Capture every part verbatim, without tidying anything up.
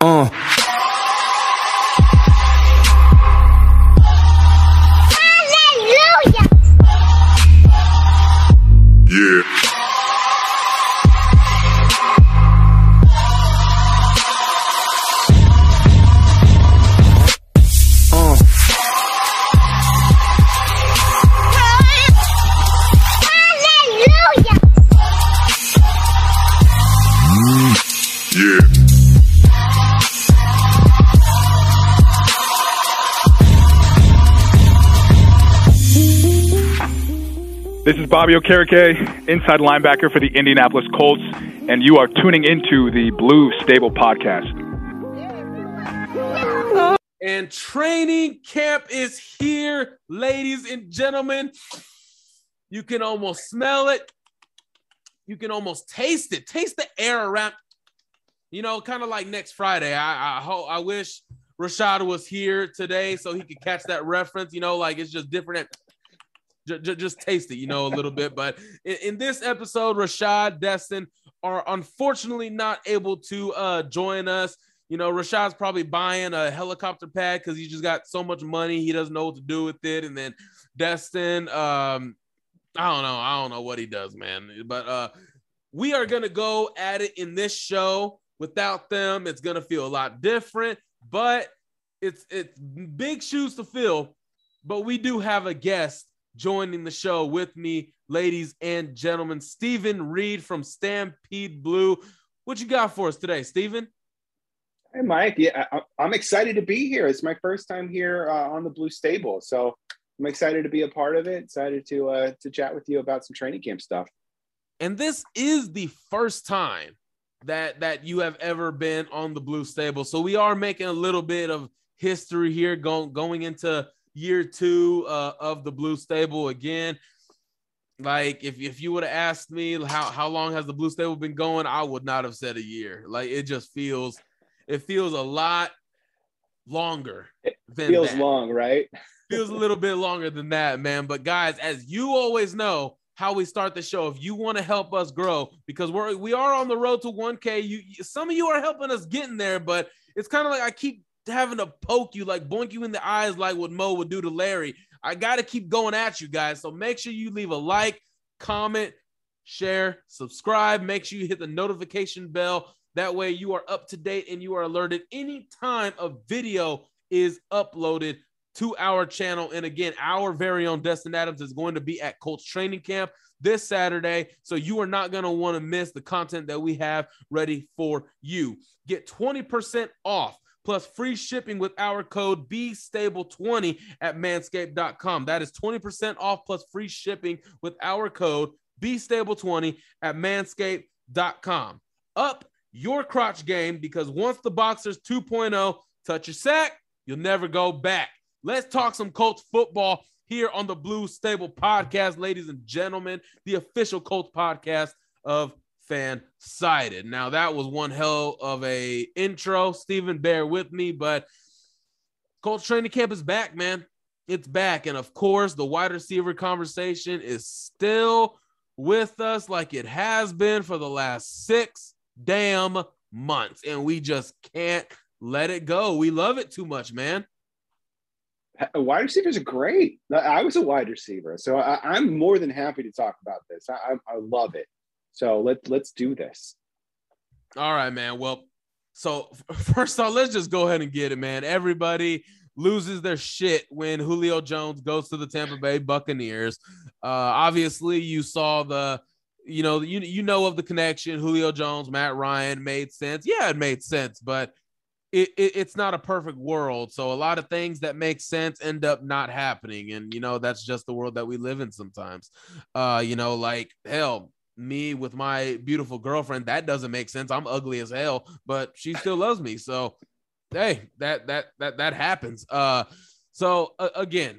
Uh. Hallelujah. Yeah. Yeah. This is Bobby Okereke, inside linebacker for the Indianapolis Colts, and you are tuning into the Blue Stable Podcast. And training camp is here, ladies and gentlemen. You can almost smell it. You can almost taste it. Taste the air around. You know, kind of like next Friday. I I hope I wish Rashad was here today so he could catch that reference. You know, like it's just different. Just, just taste it, you know, a little bit. But in, in this episode, Rashad, Destin are unfortunately not able to uh, join us. You know, Rashad's probably buying a helicopter pad because he just got so much money. He doesn't know what to do with it. And then Destin, um, I don't know. I don't know what he does, man. But uh, we are going to go at it in this show. Without them, it's going to feel a lot different. But it's it's big shoes to fill. But we do have a guest joining the show with me, ladies and gentlemen. Steven Reed from Stampede Blue. What you got for us today, Steven? Hey, Mike. Yeah, I, I'm excited to be here. It's my first time here uh, on the Blue Stable, so I'm excited to be a part of it. Excited to uh, to chat with you about some training camp stuff. And this is the first time that that you have ever been on the Blue Stable, so we are making a little bit of history here, going going into year two uh, of the Blue Stable again. Like if, if you would have asked me how, how long has the Blue Stable been going, I would not have said a year. Like it just feels, it feels a lot longer. It than feels that. long, right? Feels a little bit longer than that, man. But guys, as you always know how we start the show, if you want to help us grow, because we're, we are on the road to one K, you, some of you are helping us getting there, but it's kind of like I keep having to poke you, like boink you in the eyes like what Mo would do to Larry. I got to keep going at you guys. So make sure you leave a like, comment, share, subscribe. Make sure you hit the notification bell. That way you are up to date and you are alerted anytime a video is uploaded to our channel. And again, our very own Destin Adams is going to be at Colts training camp this Saturday. So you are not going to want to miss the content that we have ready for you. Get twenty percent off plus free shipping with our code B stable twenty at manscaped dot com. That is twenty percent off plus free shipping with our code B stable twenty at manscaped dot com. Up your crotch game, because once the Boxers two point oh touch your sack, you'll never go back. Let's talk some Colts football here on the Blue Stable Podcast, ladies and gentlemen, the official Colts podcast of Fansided. Now that was one hell of a intro. Steven, bear with me, but Colts training camp is back, man. It's back. And of course, the wide receiver conversation is still with us like it has been for the last six damn months. And we just can't let it go. We love it too much, man. Wide receivers are great. I was a wide receiver, so I, I'm more than happy to talk about this. I, I, I love it. So let, let's do this. All right, man. Well, so first off, let's just go ahead and get it, man. Everybody loses their shit when Julio Jones goes to the Tampa Bay Buccaneers. Uh, obviously, you saw the, you know, you, you know of the connection. Julio Jones, Matt Ryan made sense. Yeah, it made sense, but it, it, it's not a perfect world. So a lot of things that make sense end up not happening. And, you know, that's just the world that we live in sometimes. Uh, you know, like, hell, me with my beautiful girlfriend, that doesn't make sense. I'm ugly as hell, but she still loves me. So, hey, that that that that happens. Uh, so uh, again,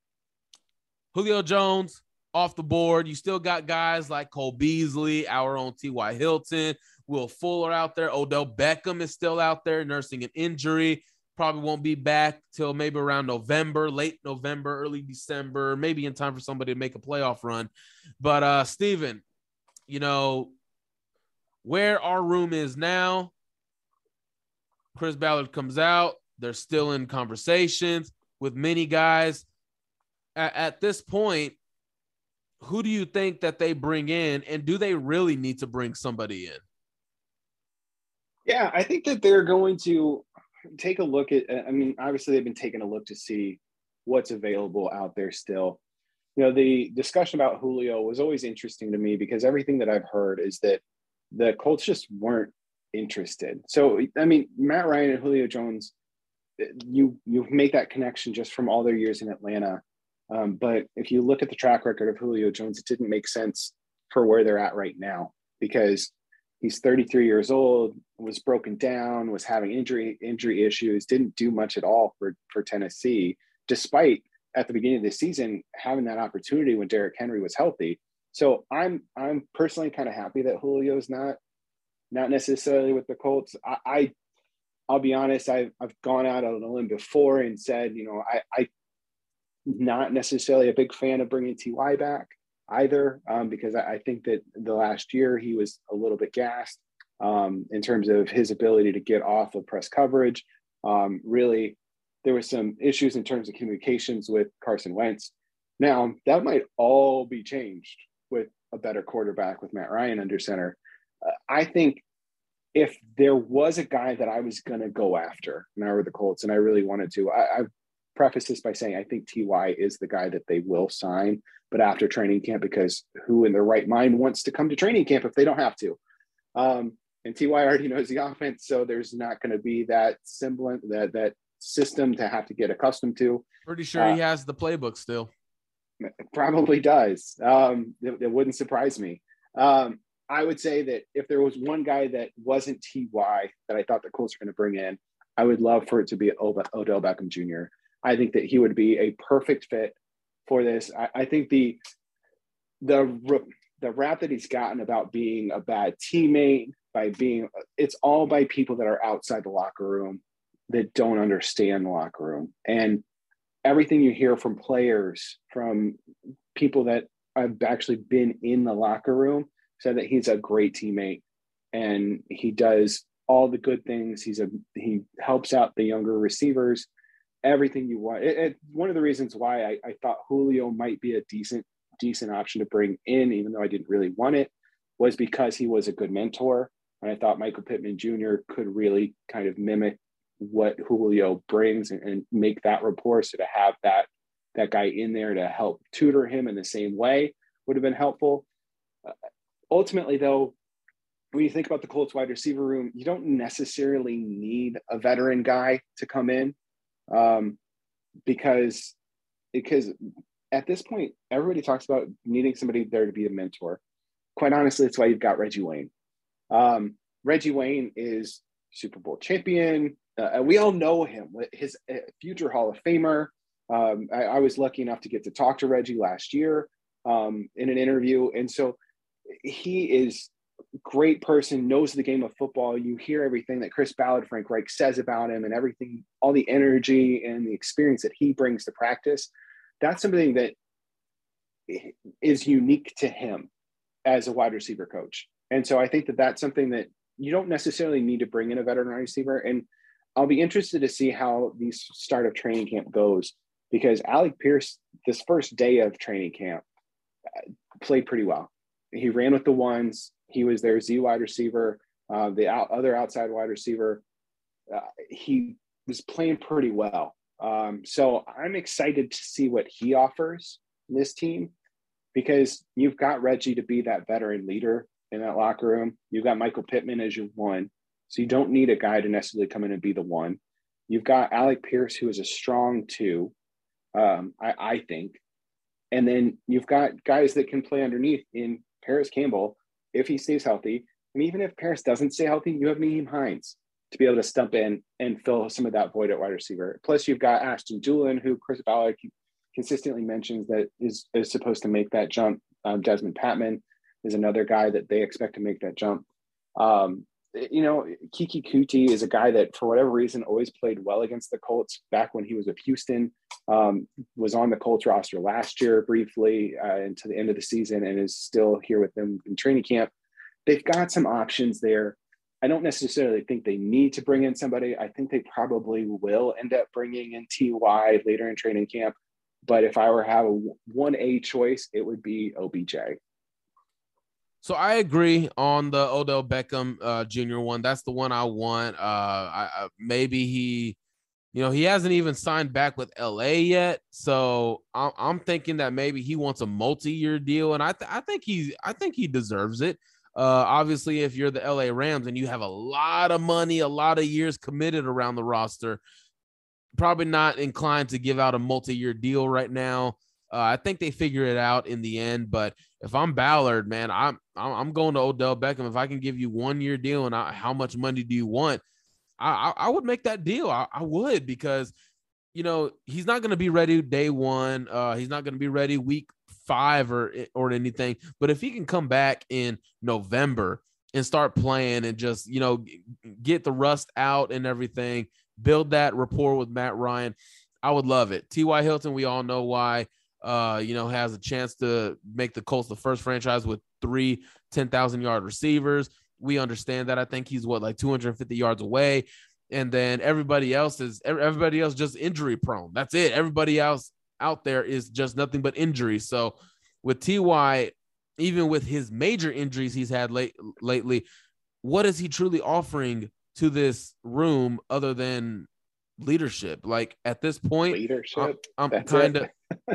Julio Jones off the board. You still got guys like Cole Beasley, our own T Y. Hilton, Will Fuller out there. Odell Beckham is still out there nursing an injury. Probably won't be back till maybe around November, late November, early December, maybe in time for somebody to make a playoff run. But uh, Steven, you know, where our room is now, Chris Ballard comes out. They're still in conversations with many guys. At, at this point, who do you think that they bring in, and do they really need to bring somebody in? Yeah, I think that they're going to take a look at, I mean, obviously they've been taking a look to see what's available out there still. You know, the discussion about Julio was always interesting to me because everything that I've heard is that the Colts just weren't interested. So, I mean, Matt Ryan and Julio Jones, you you make that connection just from all their years in Atlanta. Um, but if you look at the track record of Julio Jones, it didn't make sense for where they're at right now because he's thirty-three years old, was broken down, was having injury injury issues, didn't do much at all for, for Tennessee, despite at the beginning of the season having that opportunity when Derrick Henry was healthy. So I'm I'm personally kind of happy that Julio's not not necessarily with the Colts. I, I I'll be honest, I've I've gone out on a limb before and said, you know, I I not necessarily a big fan of bringing T Y back either, um, because I, I think that the last year he was a little bit gassed um, in terms of his ability to get off of press coverage. Um, really, there were some issues in terms of communications with Carson Wentz. Now, that might all be changed with a better quarterback with Matt Ryan under center. Uh, I think if there was a guy that I was going to go after, and I were the Colts, and I really wanted to, I, I've prefaced this by saying I think T Y is the guy that they will sign, but after training camp, because who in their right mind wants to come to training camp if they don't have to? Um, and T Y already knows the offense, so there's not going to be that semblance, that that system to have to get accustomed to. Pretty sure uh, he has the playbook still. Probably does. Um, it, it wouldn't surprise me. Um, I would say that if there was one guy that wasn't T Y that I thought the Colts were going to bring in, I would love for it to be Odell Beckham Junior I think that he would be a perfect fit for this. I, I think the the the rap that he's gotten about being a bad teammate, by being, it's all by people that are outside the locker room that don't understand the locker room. And everything you hear from players, from people that have actually been in the locker room, said that he's a great teammate and he does all the good things. He's a he helps out the younger receivers, everything you want. It, it, one of the reasons why I, I thought Julio might be a decent decent option to bring in, even though I didn't really want it, was because he was a good mentor. And I thought Michael Pittman Junior could really kind of mimic what Julio brings and, and make that rapport. So to have that that guy in there to help tutor him in the same way would have been helpful. Uh, ultimately, though, when you think about the Colts wide receiver room, you don't necessarily need a veteran guy to come in um, because because at this point, everybody talks about needing somebody there to be a mentor. Quite honestly, that's why you've got Reggie Wayne. Um, Reggie Wayne is Super Bowl champion. Uh, we all know him, his uh, future Hall of Famer. Um, I, I was lucky enough to get to talk to Reggie last year um, in an interview. And so he is a great person, knows the game of football. You hear everything that Chris Ballard, Frank Reich says about him and everything, all the energy and the experience that he brings to practice. That's something that is unique to him as a wide receiver coach. And so I think that that's something that you don't necessarily need to bring in a veteran receiver. And I'll be interested to see how the start of training camp goes, because Alec Pierce, this first day of training camp, played pretty well. He ran with the ones. He was their Z wide receiver, uh, the out, other outside wide receiver. Uh, he was playing pretty well. Um, so I'm excited to see what he offers this team, because you've got Reggie to be that veteran leader in that locker room. You've got Michael Pittman as your one. So you don't need a guy to necessarily come in and be the one. You've got Alec Pierce, who is a strong two, um, I, I think. And then you've got guys that can play underneath in Paris Campbell if he stays healthy. And even if Paris doesn't stay healthy, you have Nyheim Hines to be able to stump in and fill some of that void at wide receiver. Plus, you've got Ashton Doolin, who Chris Ballard consistently mentions that is, is supposed to make that jump. Um, Desmond Patman is another guy that they expect to make that jump. Um, you know, Kiki Kuti is a guy that, for whatever reason, always played well against the Colts back when he was with Houston, um, was on the Colts roster last year briefly uh, into the end of the season, and is still here with them in training camp. They've got some options there. I don't necessarily think they need to bring in somebody. I think they probably will end up bringing in T Y later in training camp. But if I were to have a one A choice, it would be O B J. So I agree on the Odell Beckham uh, Junior one. That's the one I want. Uh, I, I, maybe he, you know, he hasn't even signed back with L A yet. So I'm, I'm thinking that maybe he wants a multi-year deal, and I, th- I think he's, I think he deserves it. Uh, obviously, if you're the L A Rams and you have a lot of money, a lot of years committed around the roster, probably not inclined to give out a multi-year deal right now. Uh, I think they figure it out in the end. But if I'm Ballard, man, I'm I'm going to Odell Beckham. If I can give you one year deal and I, how much money do you want, I, I, I would make that deal. I, I would, because, you know, he's not going to be ready day one. Uh, he's not going to be ready week five or or anything. But if he can come back in November and start playing and just, you know, get the rust out and everything, build that rapport with Matt Ryan, I would love it. T Y. Hilton, we all know why. Uh, you know, has a chance to make the Colts the first franchise with three ten thousand yard receivers. We understand that. I think he's what, like two hundred fifty yards away. And then everybody else is everybody else just injury prone. That's it. Everybody else out there is just nothing but injury. So with T Y, even with his major injuries he's had late lately, what is he truly offering to this room other than leadership? Like at this point, leadership. I'm, I'm kind of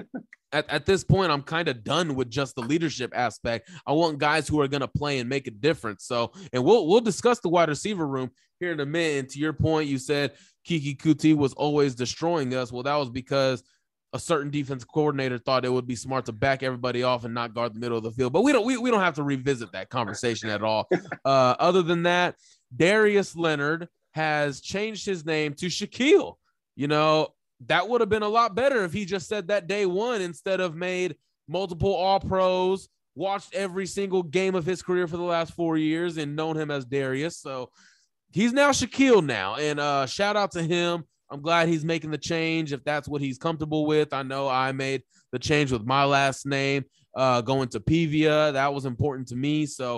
at, at this point, I'm kind of done with just the leadership aspect. I want guys who are going to play and make a difference. So, and we'll, we'll discuss the wide receiver room here in a minute. And to your point, you said Keke Coutee was always destroying us. Well, that was because a certain defensive coordinator thought it would be smart to back everybody off and not guard the middle of the field. But we don't, we, we don't have to revisit that conversation at all. Uh, other than that, Darius Leonard has changed his name to Shaquille. You know, that would have been a lot better if he just said that day one instead of made multiple all pros, watched every single game of his career for the last four years and known him as Darius. So he's now Shaquille now. And uh, shout out to him. I'm glad he's making the change if that's what he's comfortable with. I know I made the change with my last name uh, going to Pevia. That was important to me. So,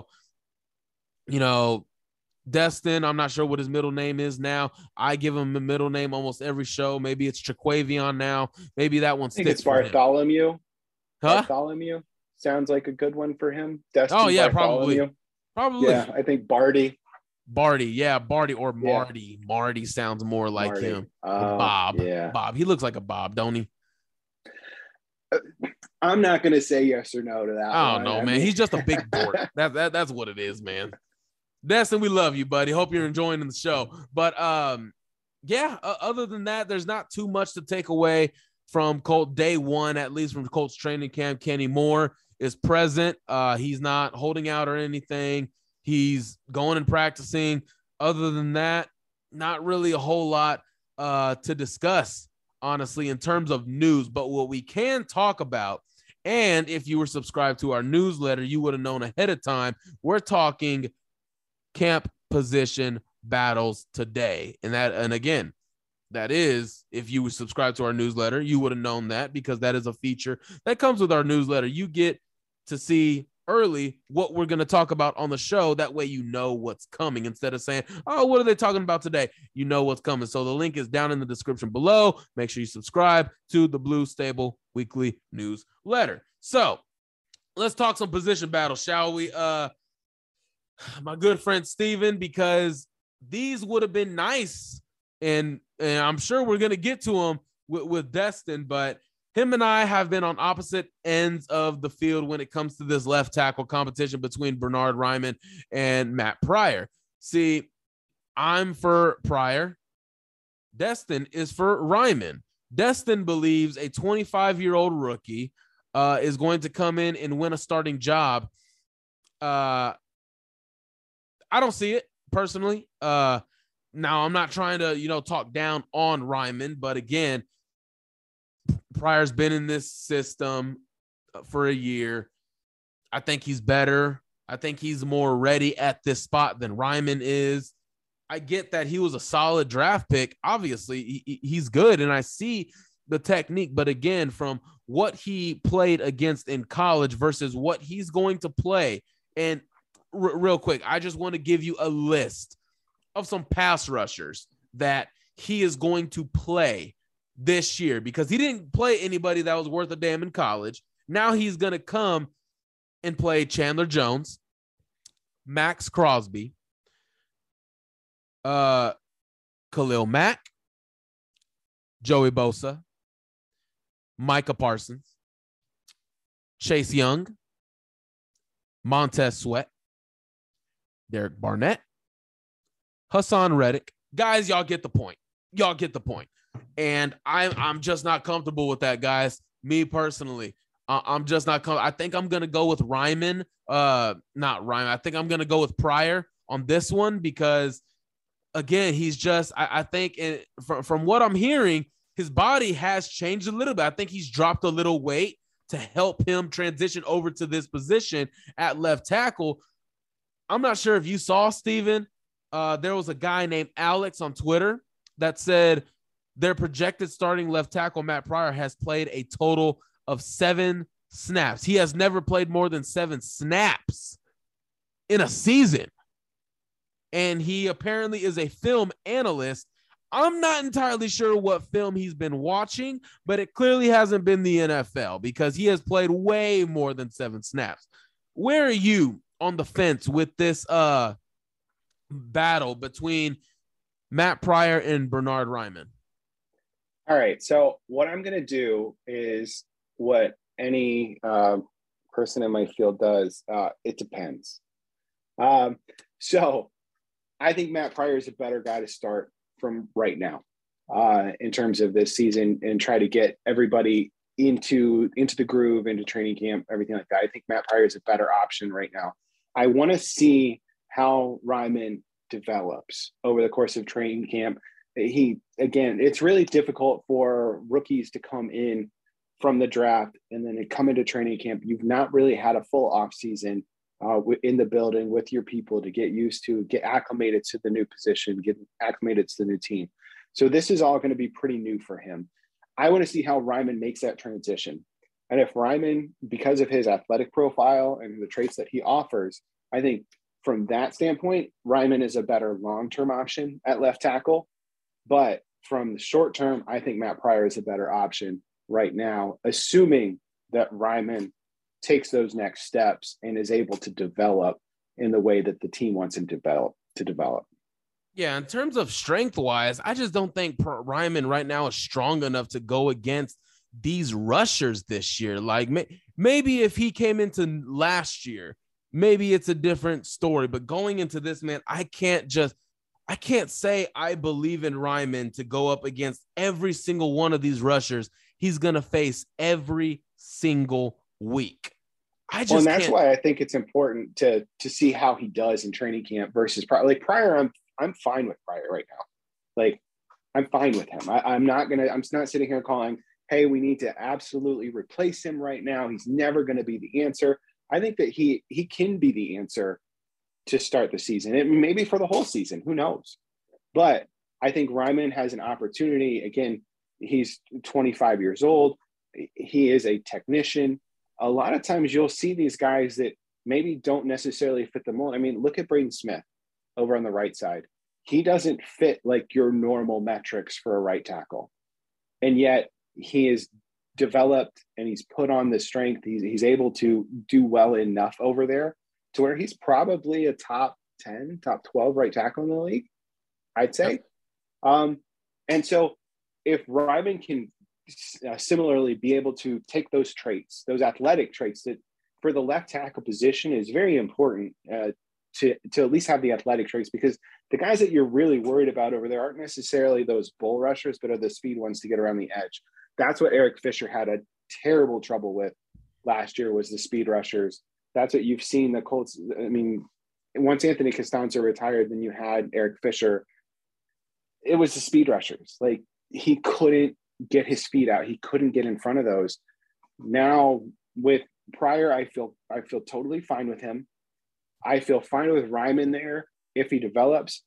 you know, Destin, I'm not sure what his middle name is now. I give him a middle name almost every show. Maybe it's Chiquavion now. Maybe that one I think sticks it's Bartholomew. Huh? Bartholomew sounds like a good one for him. Destin Oh, yeah, Bartholomew. probably. Probably. Yeah, I think Barty. Barty, yeah, Barty or Yeah. Marty. Marty sounds more like Marty. him. Uh, Bob. Yeah. Bob. He looks like a Bob, don't he? I'm not going to say yes or no to that. I one. don't know, I man. mean- He's just a big dork. that, that, that's what it is, man. Destin, we love you, buddy. Hope you're enjoying the show. But, um, yeah, uh, other than that, there's not too much to take away from Colt day one, at least from Colts training camp. Kenny Moore is present. Uh, he's not holding out or anything. He's going and practicing. Other than that, not really a whole lot uh, to discuss, honestly, in terms of news. But what we can talk about, and if you were subscribed to our newsletter, you would have known ahead of time, we're talking camp position battles today. And that, and again, that is, if you subscribe to our newsletter, you would have known that, because that is a feature that comes with our newsletter. You get to see early what we're going to talk about on the show. That way, you know what's coming instead of saying, oh, what are they talking about today? You know what's coming. So the link is down in the description below. Make sure you subscribe to the Blue Stable weekly newsletter. So let's talk some position battles, shall we? Uh, my good friend Steven, because these would have been nice, and and I'm sure we're going to get to them with, with Destin, but him and I have been on opposite ends of the field when it comes to this left tackle competition between Bernhard Raimann and Matt Pryor. See, I'm for Pryor. Destin is for Raimann. Destin believes a twenty-five-year-old rookie uh, is going to come in and win a starting job. Uh, I don't see it personally. Uh, now, I'm not trying to, you know, talk down on Raimann, but again, Pryor's been in this system for a year. I think he's better. I think he's more ready at this spot than Raimann is. I get that he was a solid draft pick. Obviously, he, he's good, and I see the technique. But again, from what he played against in college versus what he's going to play, and r- real quick, I just want to give you a list of some pass rushers that he is going to play this year, because he didn't play anybody that was worth a damn in college. Now he's going to come and play Chandler Jones, Max Crosby, uh, Khalil Mack, Joey Bosa, Micah Parsons, Chase Young, Montez Sweat, Derek Barnett, Hassan Reddick. Guys, y'all get the point. Y'all get the point. And I'm I'm just not comfortable with that, guys. Me personally, uh, I'm just not com- I think I'm gonna go with Ryman. Uh, not Ryman. I think I'm gonna go with Pryor on this one, because again, he's just I, I think it, from from what I'm hearing, his body has changed a little bit. I think he's dropped a little weight to help him transition over to this position at left tackle. I'm not sure if you saw, Steven, uh, there was a guy named Alex on Twitter that said their projected starting left tackle, Matt Pryor, has played a total of seven snaps. He has never played more than seven snaps in a season. And he apparently is a film analyst. I'm not entirely sure what film he's been watching, but it clearly hasn't been the N F L, because he has played way more than seven snaps. Where are you on the fence with this uh, battle between Matt Pryor and Bernhard Raimann? All right. So what I'm going to do is what any uh, person in my field does. Uh, it depends. Um, so I think Matt Pryor is a better guy to start from right now uh, in terms of this season, and try to get everybody into, into the groove, into training camp, everything like that. I think Matt Pryor is a better option right now. I want to see how Raimann develops over the course of training camp. He, again, it's really difficult for rookies to come in from the draft and then come into training camp. You've not really had a full off season uh, in the building with your people to get used to, get acclimated to the new position, get acclimated to the new team. So this is all going to be pretty new for him. I want to see how Raimann makes that transition. And if Raimann, because of his athletic profile and the traits that he offers, I think from that standpoint, Raimann is a better long-term option at left tackle. But from the short term, I think Matt Pryor is a better option right now, assuming that Raimann takes those next steps and is able to develop in the way that the team wants him to develop. To develop. Yeah, in terms of strength-wise, I just don't think Raimann right now is strong enough to go against these rushers this year. Like may- maybe if he came into last year, maybe it's a different story. But going into this, man, I can't just I can't say I believe in Raimann to go up against every single one of these rushers he's going to face every single week. I just well, and that's can't. why I think it's important to to see how he does in training camp versus Pryor. Like Pryor, I'm I'm fine with Pryor right now. Like I'm fine with him. I, I'm not gonna. I'm not sitting here calling, hey, we need to absolutely replace him right now. He's never going to be the answer. I think that he he can be the answer to start the season, and maybe for the whole season. Who knows? But I think Raimann has an opportunity. Again, he's twenty-five years old. He is a technician. A lot of times you'll see these guys that maybe don't necessarily fit the mold. I mean, look at Braden Smith over on the right side. He doesn't fit like your normal metrics for a right tackle. And yet he is developed and he's put on the strength. He's, he's able to do well enough over there to where he's probably a top ten, top twelve right tackle in the league, I'd say. Um, and so if Raimann can uh, similarly be able to take those traits, those athletic traits that for the left tackle position is very important uh, to, to at least have the athletic traits, because the guys that you're really worried about over there aren't necessarily those bull rushers, but are the speed ones to get around the edge. That's what Eric Fisher had a terrible trouble with last year, was the speed rushers. That's what you've seen the Colts. I mean, once Anthony Costanza retired, then you had Eric Fisher. It was the speed rushers. Like he couldn't get his feet out. He couldn't get in front of those. Now with Pryor, I feel I feel totally fine with him. I feel fine with Raimann there if he develops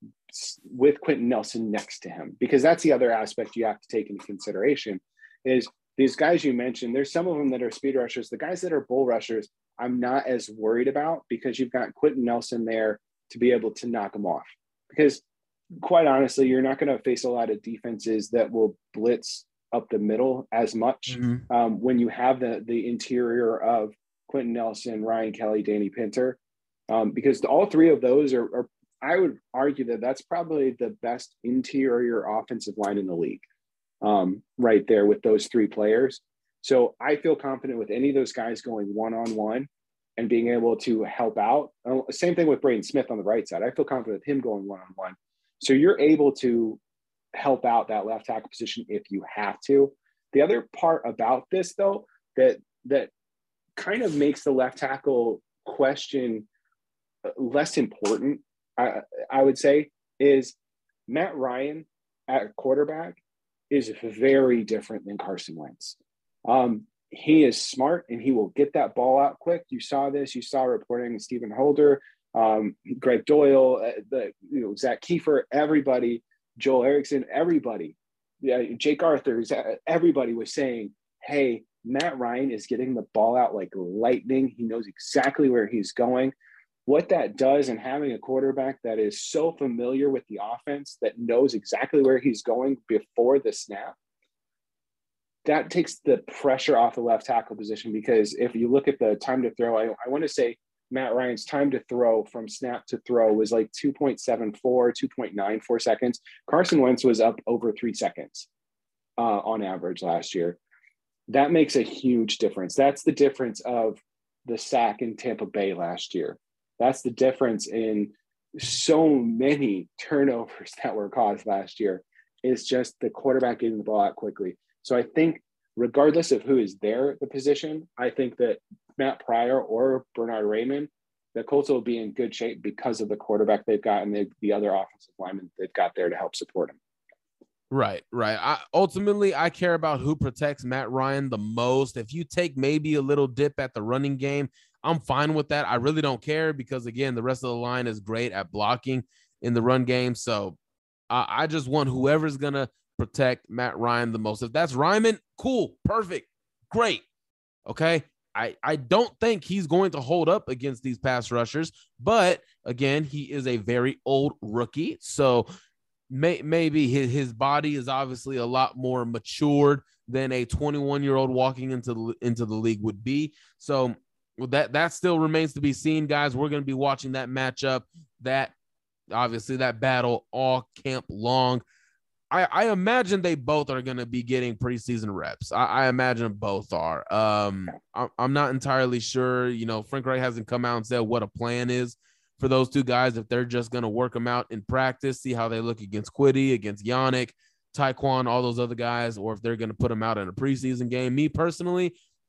with Quentin Nelson next to him, because that's the other aspect you have to take into consideration is these guys you mentioned. There's some of them that are speed rushers. The guys that are bull rushers, I'm not as worried about, because you've got Quentin Nelson there to be able to knock them off. Because quite honestly, you're not going to face a lot of defenses that will blitz up the middle as much Mm-hmm. um, when you have the the interior of Quentin Nelson, Ryan Kelly, Danny Pinter, um, because all three of those are, are, I would argue that that's probably the best interior offensive line in the league, um, right there with those three players. So I feel confident with any of those guys going one-on-one and being able to help out. Uh, same thing with Braden Smith on the right side. I feel confident with him going one-on-one. So you're able to help out that left tackle position if you have to. The other part about this, though, that that kind of makes the left tackle question less important, I, I would say, is Matt Ryan at quarterback is very different than Carson Wentz. Um, he is smart and he will get that ball out quick. You saw this. You saw reporting Stephen Holder, um, Greg Doyle, uh, the you know Zach Kiefer, everybody, Joel Erickson, everybody, yeah, Jake Arthur, everybody was saying, "Hey, Matt Ryan is getting the ball out like lightning. He knows exactly where he's going." What that does, and having a quarterback that is so familiar with the offense that knows exactly where he's going before the snap, that takes the pressure off the left tackle position. Because if you look at the time to throw, I, I want to say Matt Ryan's time to throw from snap to throw was like two point seven four, two point nine four seconds. Carson Wentz was up over three seconds uh, on average last year. That makes a huge difference. That's the difference of the sack in Tampa Bay last year. That's the difference in so many turnovers that were caused last year. Is just the quarterback getting the ball out quickly. So I think regardless of who is there at the position, I think that Matt Pryor or Bernard Raymond, the Colts will be in good shape because of the quarterback they've got and the, the other offensive linemen they've got there to help support him. Right, right. I, ultimately, I care about who protects Matt Ryan the most. If you take maybe a little dip at the running game, I'm fine with that. I really don't care because, again, the rest of the line is great at blocking in the run game. So uh, I just want whoever's going to protect Matt Ryan the most. If that's Ryman, cool, perfect, great. Okay. I, I don't think he's going to hold up against these pass rushers, but again, he is a very old rookie. So may, maybe his, his body is obviously a lot more matured than a twenty-one year old walking into the, into the league would be. So that, that still remains to be seen, guys. We're going to be watching that matchup, that obviously that battle all camp long. I, I imagine they both are going to be getting preseason reps. I, I imagine both are. Um, I, I'm not entirely sure. You know, Frank Reich hasn't come out and said what a plan is for those two guys. If they're just going to work them out in practice, see how they look against Kwity, against Yannick, Taekwon, all those other guys, or if they're going to put them out in a preseason game. Me personally,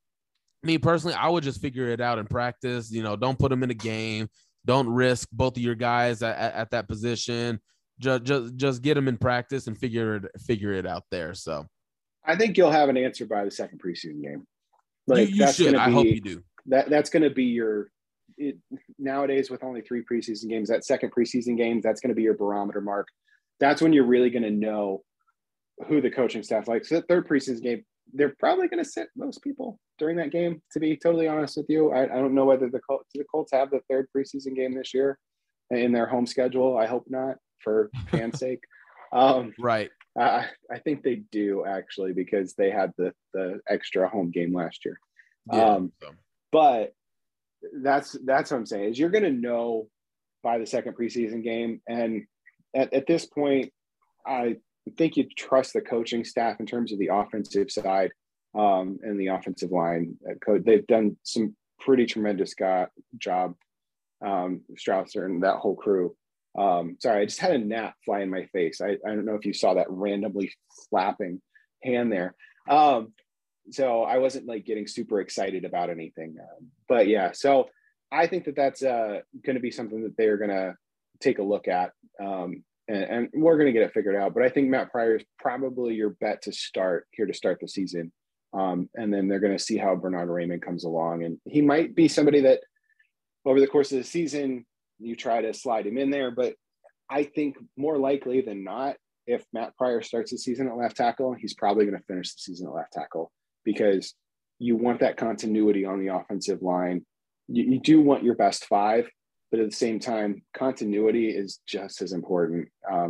me personally, I would just figure it out in practice. You know, don't put them in a game. Don't risk both of your guys at, at, at that position. Just, just, just get them in practice and figure it, figure it out there. So, I think you'll have an answer by the second preseason game. Like you, you that's should. Be, I hope you do. That that's going to be your it, nowadays with only three preseason games. That second preseason game, that's going to be your barometer mark. That's when you're really going to know who the coaching staff likes. So the third preseason game, they're probably going to sit most people during that game. To be totally honest with you, I, I don't know whether the Colts, the Colts have the third preseason game this year in their home schedule. I hope not, for fans' sake. Um, right. I, I think they do actually, because they had the, the extra home game last year. Yeah, um, so. But that's, that's what I'm saying is you're going to know by the second preseason game. And at, at this point, I think you trust the coaching staff in terms of the offensive side um, and the offensive line. They've done some pretty tremendous go- job. Um, Strausser and that whole crew. Um, sorry, I just had a gnat fly in my face. I, I don't know if you saw that randomly flapping hand there. Um, so I wasn't like getting super excited about anything. Um, but yeah, so I think that that's uh, going to be something that they're going to take a look at. Um, and, and we're going to get it figured out. But I think Matt Pryor is probably your bet to start here to start the season. Um, and then they're going to see how Bernard Raymond comes along. And he might be somebody that over the course of the season, you try to slide him in there. But I think more likely than not, if Matt Pryor starts the season at left tackle, he's probably going to finish the season at left tackle, because you want that continuity on the offensive line. You, you do want your best five, but at the same time, continuity is just as important. Um,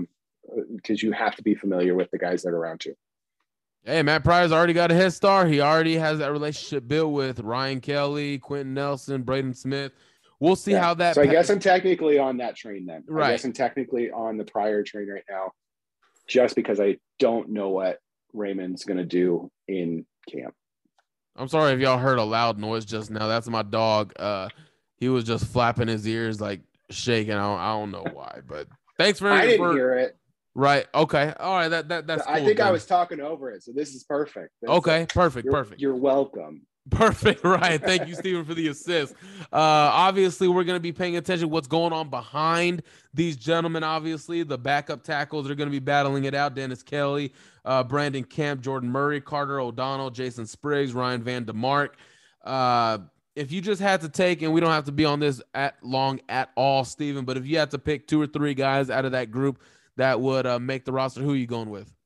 because you have to be familiar with the guys that are around you. Hey, Matt Pryor's already got a head start. He already has that relationship built with Ryan Kelly, Quentin Nelson, Braden Smith. We'll see Yeah. how that. So I pa- guess I'm technically on that train then. Right. I guess I'm technically on the Pryor train right now, just because I don't know what Raymond's going to do in camp. I'm sorry if y'all heard a loud noise just now. That's my dog. Uh, he was just flapping his ears, like shaking. I don't, I don't know why, but thanks for. I didn't for, hear it. Right. Okay. All right. That that that's. I cool, think then. I was talking over it, so this is perfect. That's Okay. it. Perfect. You're, Perfect. You're welcome. Perfect. Right. Thank you, Stephen, for the assist. Uh, obviously, we're going to be paying attention to what's going on behind these gentlemen. Obviously, the backup tackles are going to be battling it out. Dennis Kelly, uh, Brandon Kemp, Jordan Murray, Carter O'Donnell, Jason Spriggs, Ryan Van DeMark. Uh, if you just had to take, and we don't have to be on this at long at all, Stephen, but if you had to pick two or three guys out of that group that would uh, make the roster, who are you going with?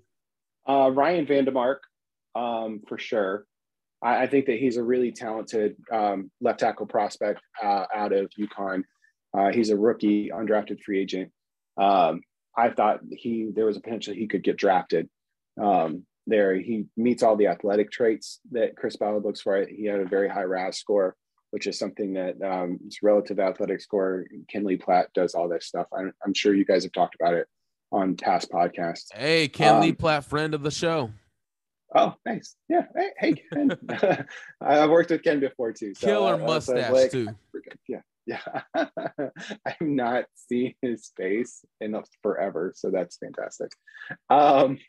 Uh, Ryan Van DeMark, um, for sure. I, I think that he's a really talented um, left tackle prospect uh, out of UConn. Uh, he's a rookie, undrafted free agent. Um, I thought he there was a potential he could get drafted. Um, there, he meets all the athletic traits that Chris Ballard looks for. He had a very high R A S score, which is something that um, it's relative athletic score. Kenley Platt does all this stuff. I'm, I'm sure you guys have talked about it on past podcasts. Hey, Kenley um, Platt, friend of the show. Oh, nice. Yeah. Hey, hey Ken. I've worked with Ken before too. So, Killer uh, mustache so like, too. Yeah. Yeah. I've not seen his face in forever. So that's fantastic. Um,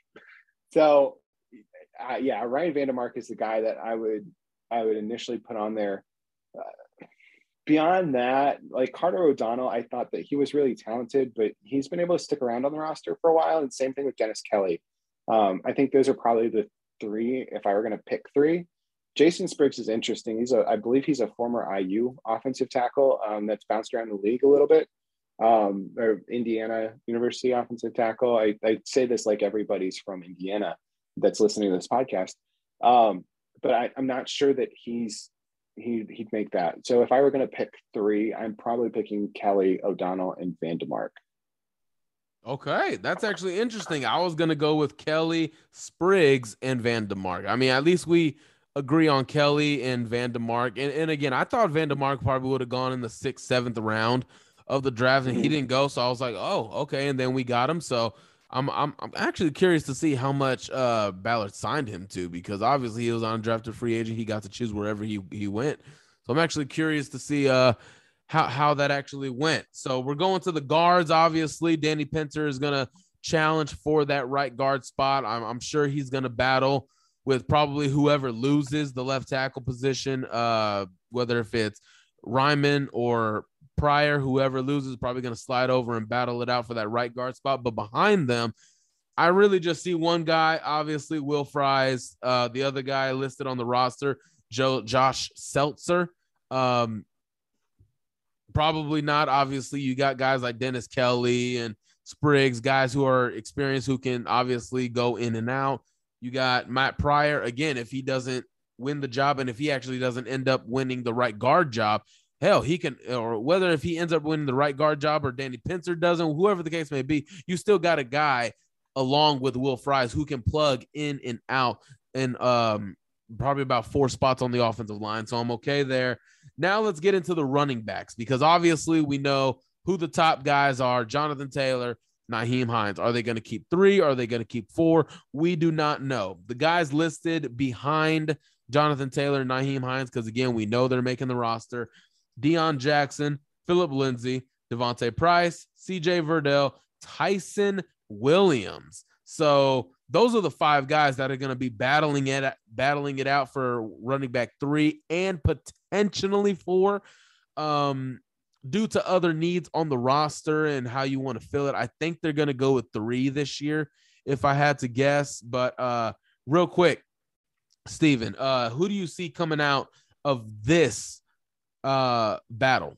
so uh, yeah, Ryan Van DeMark is the guy that I would, I would initially put on there. Uh, beyond that, like Carter O'Donnell, I thought that he was really talented, but he's been able to stick around on the roster for a while. And same thing with Dennis Kelly. Um, I think those are probably the three, if I were going to pick three. Jason Spriggs is interesting. He's a, I believe he's a former I U offensive tackle um, that's bounced around the league a little bit. Um, or Indiana University offensive tackle. I, I say this like everybody's from Indiana that's listening to this podcast. Um, but I, I'm not sure that he's, he, he'd make that. So if I were going to pick three, I'm probably picking Kelly, O'Donnell, and Van DeMark. Okay, that's actually interesting. I was going to go with Kelly, Spriggs, and Van DeMark. I mean, at least we agree on Kelly and Van DeMark. And, and again, I thought Van DeMark probably would have gone in the sixth, seventh round of the draft, and mm-hmm. he didn't go. So I was like, oh, okay. And then we got him. So I'm I'm I'm actually curious to see how much uh, Ballard signed him to, because obviously he was on undrafted free agent. He got to choose wherever he, he went. So I'm actually curious to see uh, how, how that actually went. So we're going to the guards. Obviously, Danny Pinter is going to challenge for that right guard spot. I'm, I'm sure he's going to battle with probably whoever loses the left tackle position, uh, whether if it's Ryman or Pryor, whoever loses probably going to slide over and battle it out for that right guard spot. But behind them, I really just see one guy, obviously Will Fries, uh, the other guy listed on the roster, Joe Josh Seltzer. Um, probably not. Obviously, you got guys like Dennis Kelly and Spriggs, guys who are experienced, who can obviously go in and out. You got Matt Pryor, again, if he doesn't win the job and if he actually doesn't end up winning the right guard job, hell, he can, or whether if he ends up winning the right guard job or Danny Pinter doesn't, whoever the case may be, you still got a guy along with Will Fries who can plug in and out and um, probably about four spots on the offensive line. So I'm okay there. Now let's get into the running backs, because obviously we know who the top guys are. Jonathan Taylor, Nyheim Hines. Are they going to keep three? Are they going to keep four? We do not know. The guys listed behind Jonathan Taylor and Nyheim Hines, because, again, we know they're making the roster: Deion Jackson, Philip Lindsay, Devontae Price, C J Verdell, Tyson Williams. So those are the five guys that are going to be battling it, battling it out for running back three and potentially four. Um, due to other needs on the roster and how you want to fill it, I think they're going to go with three this year, if I had to guess. But uh, real quick, Steven, uh, who do you see coming out of this uh, battle?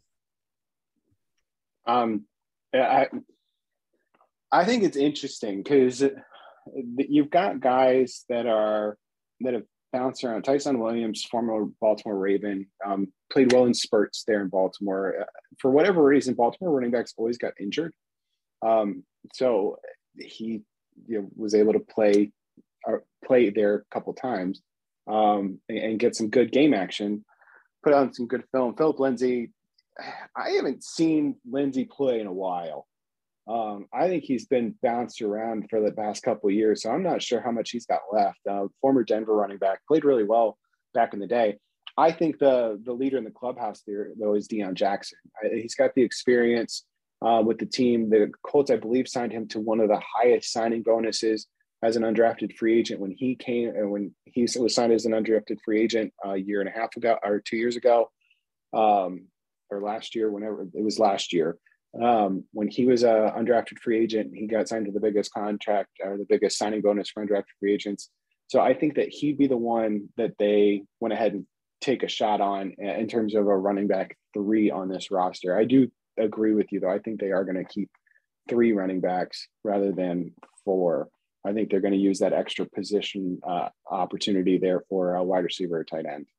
Um, I, I think it's interesting because you've got guys that are that have bounced around. Tyson Williams, former Baltimore Raven, um, played well in spurts there in Baltimore. Uh, for whatever reason, Baltimore running backs always got injured. Um, so he you know, was able to play or play there a couple times um, and, and get some good game action, put on some good film. Philip Lindsay, I haven't seen Lindsay play in a while. Um, I think he's been bounced around for the past couple of years, so I'm not sure how much he's got left. Uh, former Denver running back, played really well back in the day. I think the the leader in the clubhouse there, though, is Deion Jackson. I, he's got the experience uh, with the team. The Colts, I believe, signed him to one of the highest signing bonuses as an undrafted free agent when he came and when he was signed as an undrafted free agent a year and a half ago or two years ago, um, or last year, whenever it was last year. Um, when he was a undrafted free agent, he got signed to the biggest contract or the biggest signing bonus for undrafted free agents. So I think that he'd be the one that they went ahead and take a shot on in terms of a running back three on this roster. I do agree with you, though. I think they are going to keep three running backs rather than four. I think they're going to use that extra position uh, opportunity there for a wide receiver or tight end.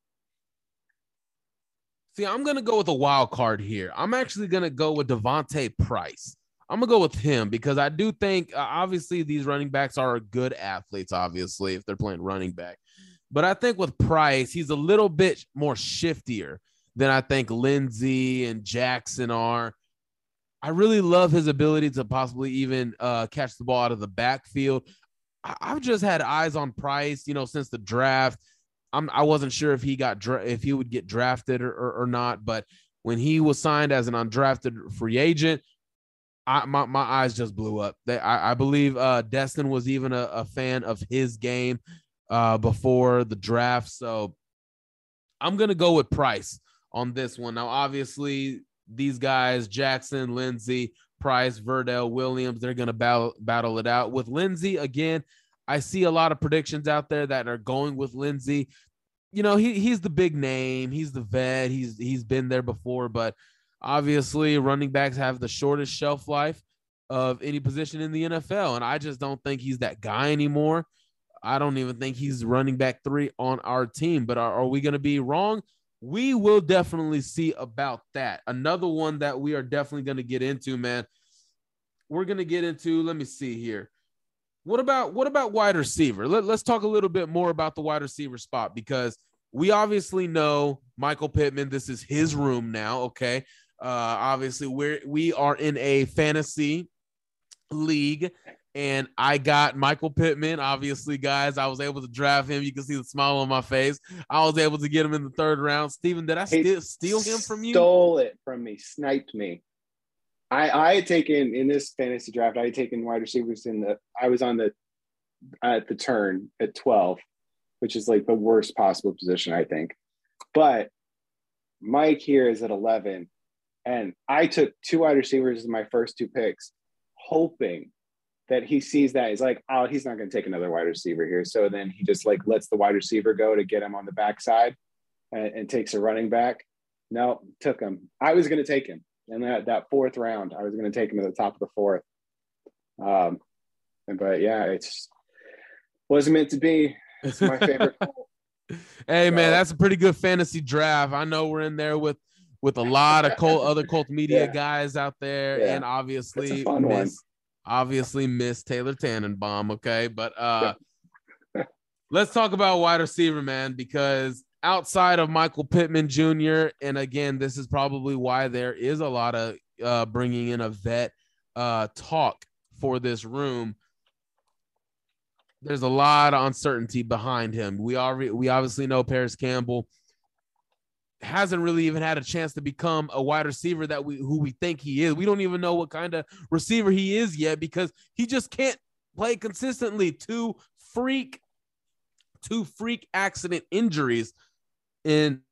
See, I'm going to go with a wild card here. I'm actually going to go with Devontae Price. I'm going to go with him because I do think, uh, obviously, these running backs are good athletes, obviously, if they're playing running back. But I think with Price, he's a little bit more shiftier than I think Lindsay and Jackson are. I really love his ability to possibly even uh, catch the ball out of the backfield. I- I've just had eyes on Price, you know, since the draft. I'm, I wasn't sure if he got dra- if he would get drafted or, or, or not, but when he was signed as an undrafted free agent, I, my my eyes just blew up. They, I, I believe uh, Destin was even a, a fan of his game uh, before the draft, so I'm gonna go with Price on this one. Now, obviously, these guys, Jackson, Lindsay, Price, Verdell, Williams, they're gonna battle battle it out. With Lindsay, again, I see a lot of predictions out there that are going with Lindsay. You know, he he's the big name. He's the vet. He's he's been there before, but obviously running backs have the shortest shelf life of any position in the N F L, and I just don't think he's that guy anymore. I don't even think he's running back three on our team, but are, are we going to be wrong? We will definitely see about that. Another one that we are definitely going to get into, man. We're going to get into, let me see here. What about what about wide receiver? Let, let's talk a little bit more about the wide receiver spot because we obviously know Michael Pittman. This is his room now. Okay, uh, obviously we're we are in a fantasy league, and I got Michael Pittman. Obviously, guys, I was able to draft him. You can see the smile on my face. I was able to get him in the third round. Steven, did I steal, steal him from you? Stole it from me. Sniped me. I, I had taken in this fantasy draft, I had taken wide receivers in the, I was on the, at the turn at twelve, which is like the worst possible position, I think. But Mike here is at eleven. And I took two wide receivers as my first two picks, hoping that he sees that. He's like, oh, he's not going to take another wide receiver here. So then he just like lets the wide receiver go to get him on the backside and, and takes a running back. No, took him. I was going to take him. And that, that fourth round, I was going to take him at the top of the fourth. Um, but yeah, it's wasn't meant to be. It's my favorite. Hey, so, man, that's a pretty good fantasy draft. I know we're in there with with a lot of Colt, other Colt media yeah. guys out there, yeah. and obviously fun miss, one. obviously miss Taylor Tannenbaum. Okay, but uh, let's talk about wide receiver, man, because outside of Michael Pittman Junior, and again, this is probably why there is a lot of uh, bringing in a vet uh, talk for this room. There's a lot of uncertainty behind him. We already, we obviously know Paris Campbell hasn't really even had a chance to become a wide receiver that we who we think he is. We don't even know what kind of receiver he is yet because he just can't play consistently. Two freak, two freak accident injuries in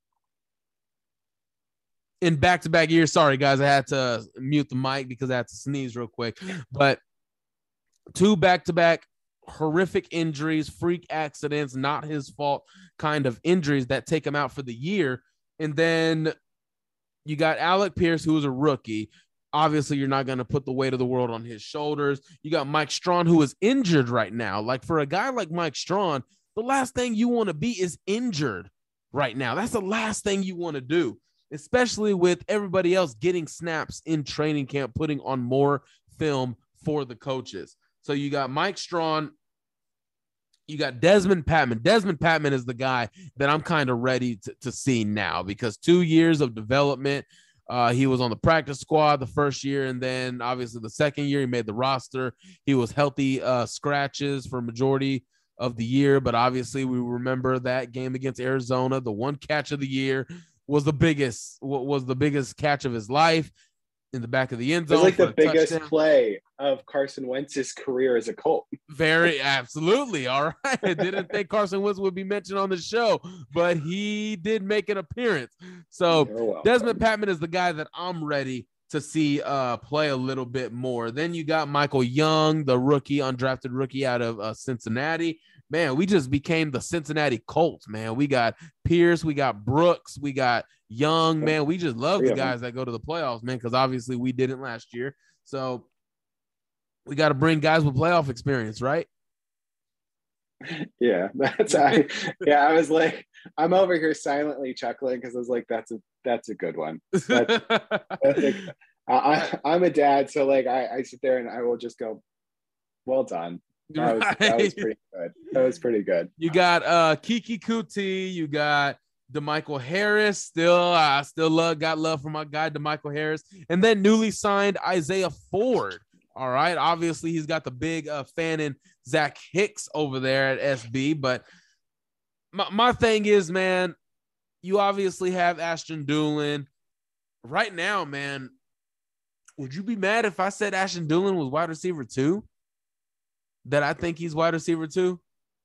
in back-to-back years. Sorry, guys, I had to mute the mic because I had to sneeze real quick. But two back-to-back horrific injuries, freak accidents, not his fault kind of injuries that take him out for the year. And then you got Alec Pierce, who is a rookie. Obviously, you're not going to put the weight of the world on his shoulders. You got Mike Strawn, who is injured right now. Like, for a guy like Mike Strawn, the last thing you want to be is injured right now. That's the last thing you want to do, especially with everybody else getting snaps in training camp, putting on more film for the coaches. So you got Mike Strawn, you got Desmond Patman. Desmond Patman is the guy that I'm kind of ready to, to see now, because two years of development. Uh, he was on the practice squad the first year, and then obviously the second year he made the roster. He was healthy uh, scratches for majority of the year, but obviously we remember that game against Arizona. The one catch of the year was the biggest was the biggest catch of his life in the back of the end zone. It was like the biggest touchdown. play of Carson Wentz's career as a Colt. Very absolutely. All right. I didn't think Carson Wentz would be mentioned on the show, but he did make an appearance. So Desmond Patman is the guy that I'm ready to see uh, play a little bit more. Then you got Michael Young, the rookie, undrafted rookie out of uh, Cincinnati. Man, we just became the Cincinnati Colts, man. We got Pierce, we got Brooks, we got Young, man. We just love the guys that go to the playoffs, man, because obviously we didn't last year. So we got to bring guys with playoff experience, right? Yeah, that's I. Yeah, I was like, I'm over here silently chuckling because I was like, that's a that's a good one. That's, that's a, I, I'm a dad, so like I, I sit there and I will just go, well done. That was, right. that was pretty good. That was pretty good. You got uh Kiki Kuti, you got DeMichael Harris. Still, I uh, still love got love for my guy DeMichael Harris, and then newly signed Isaiah Ford. All right, obviously he's got the big uh, fan in Zach Hicks over there at S B, but my my thing is, man, you obviously have Ashton Dulin right now, man. Would you be mad if I said Ashton Dulin was wide receiver two? That I think he's wide receiver two?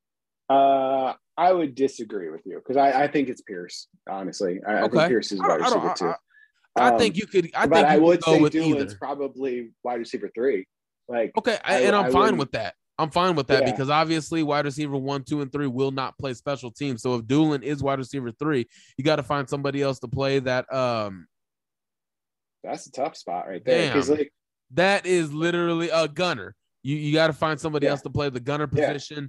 Uh, I would disagree with you because I, I think it's Pierce. Honestly, I, okay. I think Pierce is wide receiver two. I, I, um, I think you could. I but think I you would could go say with Dulin's either. Probably wide receiver three. Like okay, I, and I'm I fine wouldn't... with that. I'm fine with that yeah. because obviously wide receiver one, two, and three will not play special teams. So if Dulin is wide receiver three, you got to find somebody else to play that. Um, that's a tough spot right there. Damn, like, that is literally a gunner. You you got to find somebody yeah. else to play the gunner position. Yeah.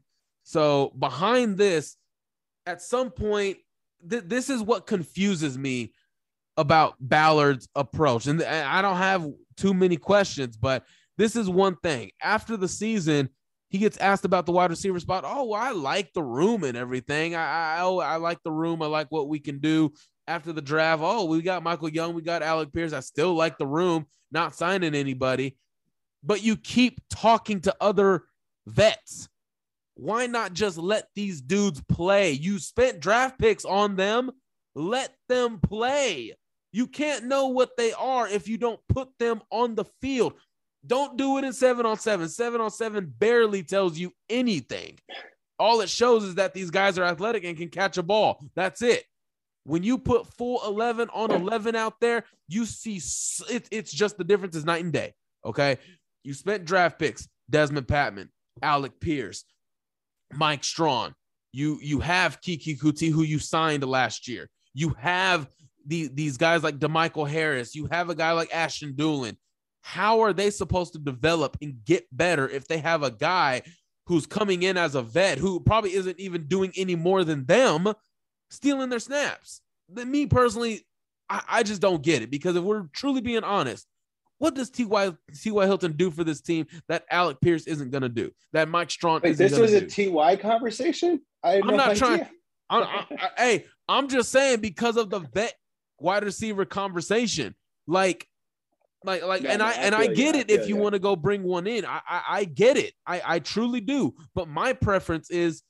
So behind this, at some point, th- this is what confuses me about Ballard's approach. And I don't have too many questions, but this is one thing. After the season, he gets asked about the wide receiver spot. Oh, well, I like the room and everything. I, I, I like the room. I like what we can do after the draft. Oh, we got Michael Young. We got Alec Pierce. I still like the room, not signing anybody. But you keep talking to other vets. Why not just let these dudes play? You spent draft picks on them. Let them play. You can't know what they are if you don't put them on the field. Don't do it in seven on seven. Seven on seven barely tells you anything. All it shows is that these guys are athletic and can catch a ball. That's it. When you put full eleven on eleven out there, you see it, it's just the difference is night and day. Okay. You spent draft picks, Desmond Patman, Alec Pierce, Mike Strawn. You, you have Kiki Kuti, who you signed last year. You have the, these guys like DeMichael Harris. You have a guy like Ashton Dulin. How are they supposed to develop and get better if they have a guy who's coming in as a vet who probably isn't even doing any more than them, stealing their snaps? Then me personally, I, I just don't get it, because if we're truly being honest, what does T Y T Y Hilton do for this team that Alec Pierce isn't going to do, that Mike Strawn Wait, isn't this was do? a T Y conversation? I I'm no not idea. trying. I'm, I, I, hey, I'm just saying because of the vet wide receiver conversation. Like, like, like, no, and no, I, I and I get you. it I if you you. want to go bring one in. I, I, I get it. I, I truly do. But my preference is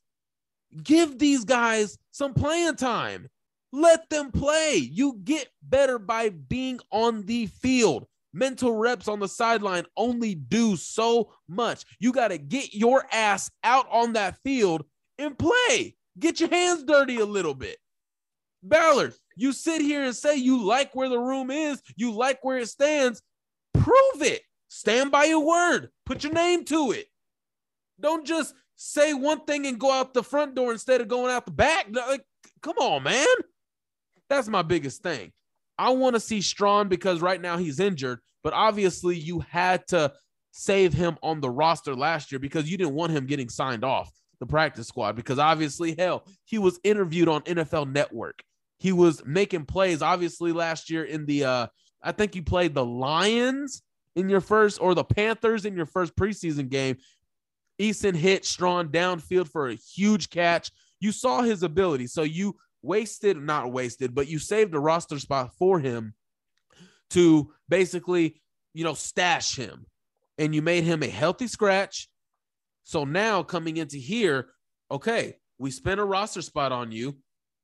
give these guys some playing time. Let them play. You get better by being on the field. Mental reps on the sideline only do so much. You got to get your ass out on that field and play. Get your hands dirty a little bit. Ballard, you sit here and say you like where the room is, you like where it stands. Prove it. Stand by your word. Put your name to it. Don't just say one thing and go out the front door instead of going out the back. Like, come on, man. That's my biggest thing. I want to see Strawn because right now he's injured, but obviously you had to save him on the roster last year because you didn't want him getting signed off the practice squad, because obviously, hell, he was interviewed on N F L Network. He was making plays, obviously, last year in the, uh, I think he played the Lions in your first, or the Panthers in your first preseason game, Eason hit Strawn downfield for a huge catch. You saw his ability. So you wasted, not wasted, but you saved a roster spot for him to basically, you know, stash him. And you made him a healthy scratch. So now coming into here, okay, we spent a roster spot on you.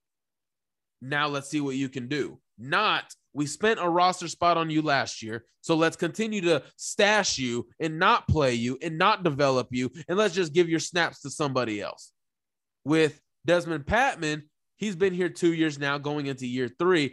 Now let's see what you can do. Not, we spent a roster spot on you last year, so let's continue to stash you and not play you and not develop you, and let's just give your snaps to somebody else. With Desmond Patman, he's been here two years now, going into year three.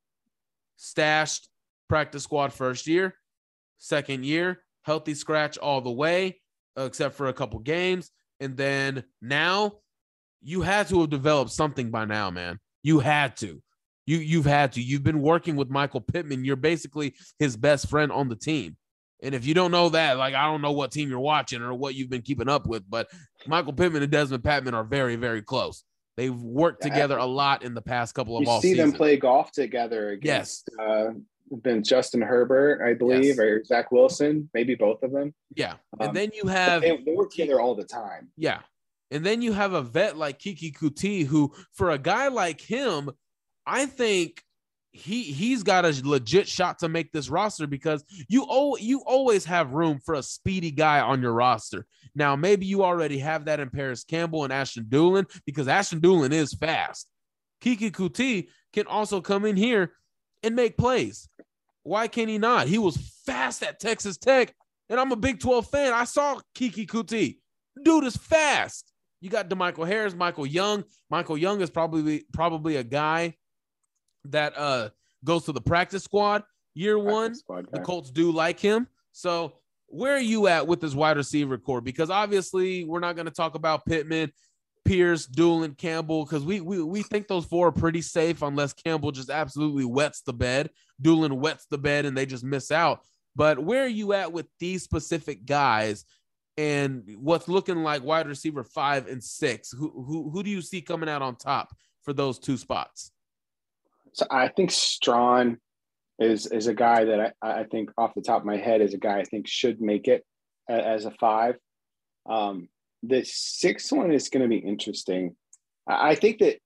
Stashed, practice squad first year, second year, healthy scratch all the way, except for a couple games. And then now you had to have developed something by now, man. You had to. You, you've had to. You've been working with Michael Pittman. You're basically his best friend on the team. And if you don't know that, like, I don't know what team you're watching or what you've been keeping up with, but Michael Pittman and Desmond Patman are very, very close. They've worked together a lot in the past couple of you off see seasons. them play golf together against Yes. uh, been Justin Herbert, I believe, Yes. or Zach Wilson, maybe both of them. Yeah. And Um, then you have They, they work together all the time. Yeah. And then you have a vet like Kiki Kuti, who, for a guy like him, I think he he's got a legit shot to make this roster, because you oh you always have room for a speedy guy on your roster. Now, maybe you already have that in Paris Campbell and Ashton Dulin, because Ashton Dulin is fast. Kiki Kuti can also come in here and make plays. Why can he not? He was fast at Texas Tech, and I'm a Big twelve fan. I saw Kiki Kuti. Dude is fast. You got DeMichael Harris, Michael Young. Michael Young is probably probably a guy that uh goes to the practice squad year Practice one. squad The guy. Colts do like him. So where are you at with this wide receiver core? Because obviously we're not going to talk about Pittman, Pierce, Doolin, Campbell, because we, we we think those four are pretty safe unless Campbell just absolutely wets the bed. Doolin wets the bed and they just miss out. But where are you at with these specific guys and what's looking like wide receiver five and six? Who who who do you see coming out on top for those two spots? So I think Strawn is is a guy that I, I think off the top of my head is a guy I think should make it a- as a five. Um, the sixth one is going to be interesting. I I think that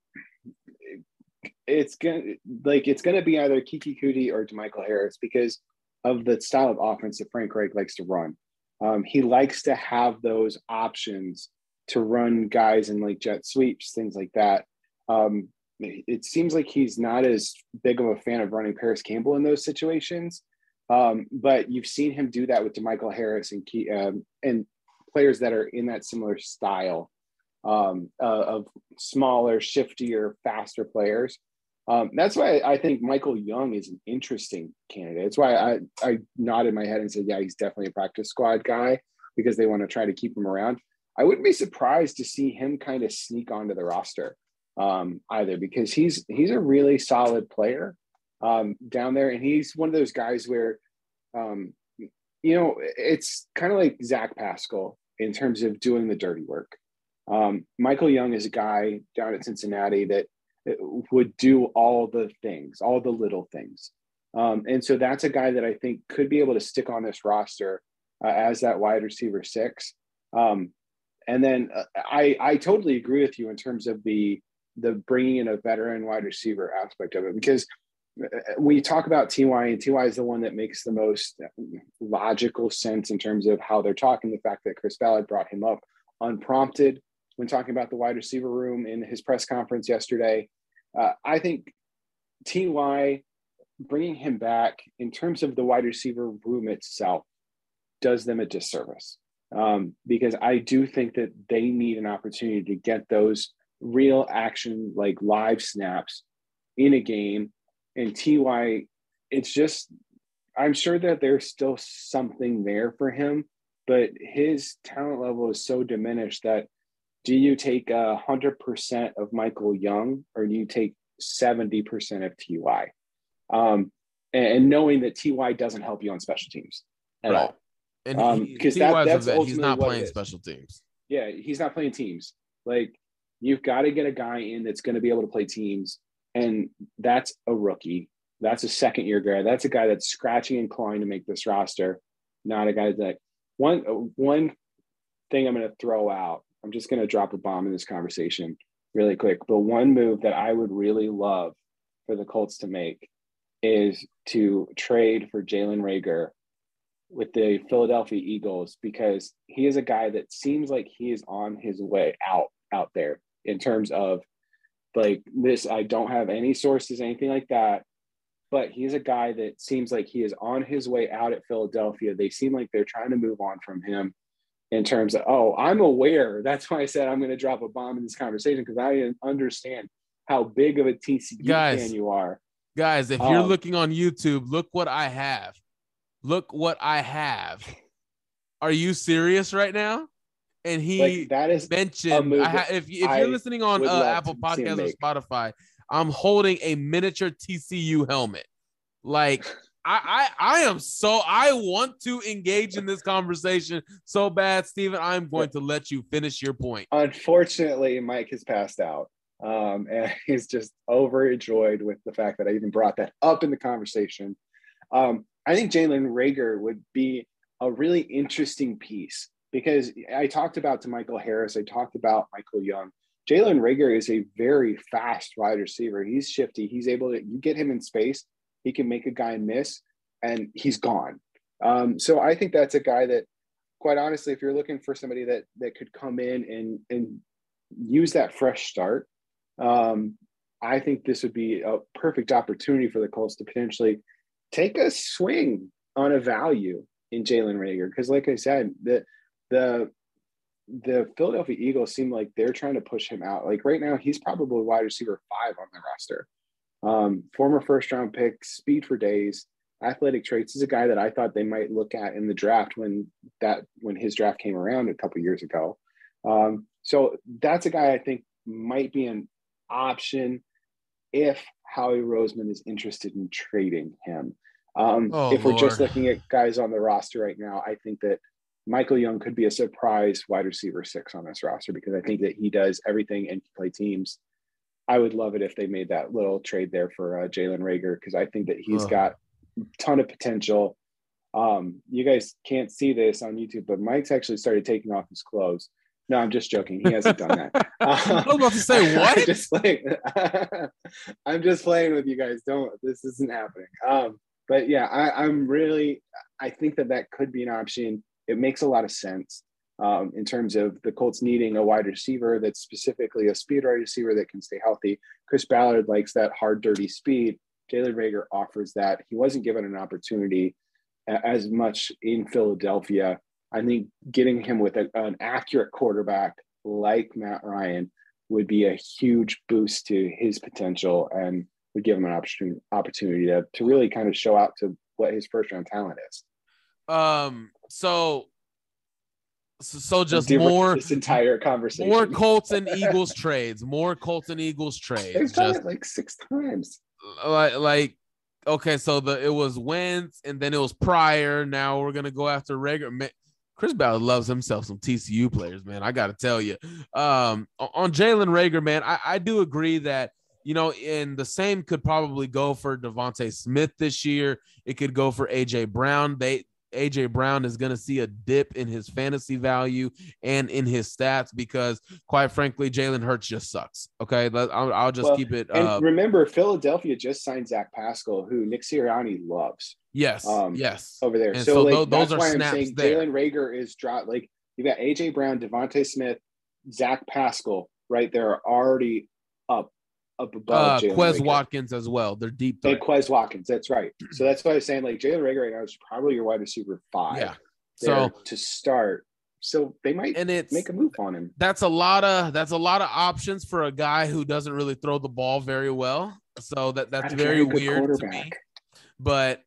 it's going to like it's going to be either Kiki Kuti or DeMichael Harris because of the style of offense that Frank Reich likes to run. Um, he likes to have those options to run guys in like jet sweeps, things like that. Um, it seems like he's not as big of a fan of running Paris Campbell in those situations. Um, but you've seen him do that with DeMichael Harris and Key, um, and players that are in that similar style um, uh, of smaller, shiftier, faster players. Um, that's why I think Michael Young is an interesting candidate. It's why I, I nodded my head and said, yeah, he's definitely a practice squad guy because they want to try to keep him around. I wouldn't be surprised to see him kind of sneak onto the roster um, either because he's he's a really solid player um, down there. And he's one of those guys where, um, you know, it's kind of like Zach Pascal in terms of doing the dirty work. Um, Michael Young is a guy down at Cincinnati that would do all the things, all the little things. Um, and so that's a guy that I think could be able to stick on this roster uh, as that wide receiver six. Um, and then uh, I, I totally agree with you in terms of the, the bringing in a veteran wide receiver aspect of it, because we talk about T Y and T Y is the one that makes the most logical sense in terms of how they're talking. The fact that Chris Ballard brought him up unprompted when talking about the wide receiver room in his press conference yesterday. Uh, I think T Y bringing him back in terms of the wide receiver room itself does them a disservice um, because I do think that they need an opportunity to get those real action, like live snaps in a game. And T Y, it's just, I'm sure that there's still something there for him, but his talent level is so diminished that do you take a hundred percent of Michael Young or do you take seventy percent of T Y? Um, and, and knowing that T Y doesn't help you on special teams at Right. all. And Um, he, 'cause T that- Y's a that's vet. He's ultimately not what it playing is. special teams. Yeah, he's not playing teams. Like you've got to get a guy in that's going to be able to play teams. And that's a rookie. That's a second year guy. That's a guy that's scratching and clawing to make this roster. not a guy that one one thing I'm going to throw out. I'm just going to drop a bomb in this conversation really quick. But one move that I would really love for the Colts to make is to trade for Jalen Reagor with the Philadelphia Eagles, because he is a guy that seems like he is on his way out out there in terms of like this. I don't have any sources, anything like that, but he's a guy that seems like he is on his way out at Philadelphia. They seem like they're trying to move on from him in terms of, oh, I'm aware. That's why I said I'm going to drop a bomb in this conversation, because I understand how big of a T C U Guys, fan you are. Guys, if um, you're looking on YouTube, look what I have. Look what I have. Are you serious right now? And he like, that is mentioned, I ha- if, if you're listening on uh, Apple Podcasts or Spotify, I'm holding a miniature T C U helmet. Like, I, I I am so, I want to engage in this conversation so bad, Steven. I'm going to let you finish your point. Unfortunately, Mike has passed out. Um, and he's just overjoyed with the fact that I even brought that up in the conversation. Um, I think Jalen Reagor would be a really interesting piece, because I talked about to Michael Harris, I talked about Michael Young. Jalen Reagor is a very fast wide receiver. He's shifty. He's able to, you get him in space, he can make a guy miss, and he's gone. Um, so I think that's a guy that, quite honestly, if you're looking for somebody that that could come in and and use that fresh start, um, I think this would be a perfect opportunity for the Colts to potentially take a swing on a value in Jalen Reagor. Because like I said, the the the Philadelphia Eagles seem like they're trying to push him out. Like right now, he's probably wide receiver five on the roster. Um, former first round pick, speed for days, athletic traits. Is a guy that I thought they might look at in the draft when that when his draft came around a couple years ago. Um, so that's a guy I think might be an option if Howie Roseman is interested in trading him. Um, oh, if we're Lord. just looking at guys on the roster right now, I think that Michael Young could be a surprise wide receiver six on this roster, because I think that he does everything and can play teams. I would love it if they made that little trade there for uh, Jalen Reagor, because I think that he's Ugh. got a ton of potential. Um, you guys can't see this on YouTube, but Mike's actually started taking off his clothes. No, I'm just joking. He hasn't done that. I was about to say, what? I'm just playing, I'm just playing with you guys. Don't, this isn't happening. Um, but yeah, I, I'm really, I think that that could be an option. It makes a lot of sense um, in terms of the Colts needing a wide receiver that's specifically a speed wide receiver that can stay healthy. Chris Ballard likes that hard, dirty speed. Jalen Reagor offers that. He wasn't given an opportunity as much in Philadelphia. I think getting him with a, an accurate quarterback like Matt Ryan would be a huge boost to his potential and would give him an opportunity opportunity to, to really kind of show out to what his first round talent is. Um, so, so, so just Different- more, this entire conversation, more Colts and Eagles trades, more Colts and Eagles trades. They've done Just it like six times. like, like, okay, so the it was Wentz and then it was Pryor. Now we're gonna go after Reagor. Man, Chris Ballard loves himself some T C U players, man. I got to tell you. Um, on Jalen Reagor, man, I, I do agree that, you know, and the same could probably go for Devontae Smith this year. It could go for A J Brown. They A J Brown is going to see a dip in his fantasy value and in his stats because, quite frankly, Jalen Hurts just sucks. Okay, I'll, I'll just Well, keep it. And Uh, remember, Philadelphia just signed Zach Pascal, who Nick Sirianni loves. yes, um, yes. over there. And So, so like, tho- those that's are why I'm snaps saying there. Jalen Reagor is dropped. Like, you got A J Brown, Devontae Smith, Zach Pascal right there are already up up above Uh, Jalen Quez Reagor. Watkins as well. They're deep And threat. Quez Watkins, that's right. So that's why I was saying, like, Jalen Reagor right now is probably your wide receiver five. Yeah. there So to start. So they might and it's make a move on him. that's a lot of that's a lot of options for a guy who doesn't really throw the ball very well. So that that's Got a very very good weird to me. quarterback. But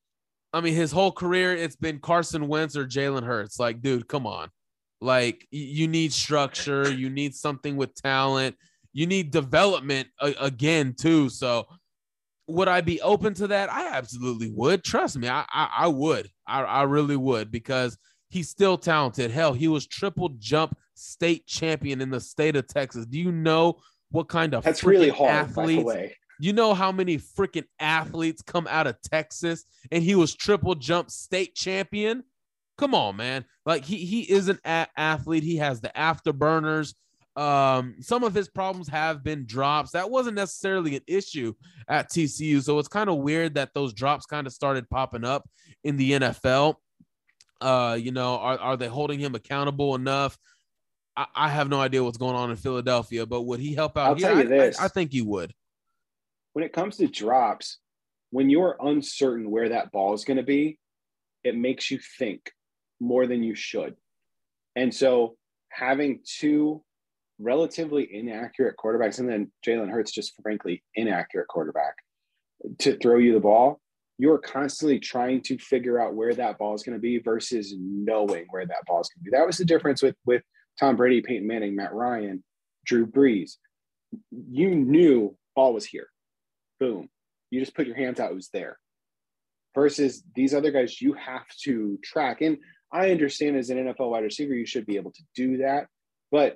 I mean, his whole career, it's been Carson Wentz or Jalen Hurts. Like, dude, come on. Like, y- you need structure. You need something with talent. You need development a- again, too. So would I be open to that? I absolutely would. Trust me, I I, I would. I, I really would, because he's still talented. Hell, he was triple jump state champion in the state of Texas. Do you know what kind of That's really freaking hard, by the athletes? way. You know how many freaking athletes come out of Texas, and he was triple jump state champion? Come on, man. Like he he is an a- athlete. He has the afterburners. Um, some of his problems have been drops. That wasn't necessarily an issue at T C U. So it's kind of weird that those drops kind of started popping up in the N F L. Uh, you know, are, are they holding him accountable enough? I, I have no idea what's going on in Philadelphia, but would he help out I'll here? tell you I, this. I, I think he would. When it comes to drops, when you're uncertain where that ball is going to be, it makes you think more than you should. And so having two relatively inaccurate quarterbacks, and then Jalen Hurts just frankly inaccurate quarterback to throw you the ball, you're constantly trying to figure out where that ball is going to be versus knowing where that ball is going to be. That was the difference with, with Tom Brady, Peyton Manning, Matt Ryan, Drew Brees. You knew ball was here. Boom. You just put your hands out, it was there. Versus these other guys, you have to track. And I understand as an N F L wide receiver, you should be able to do that. But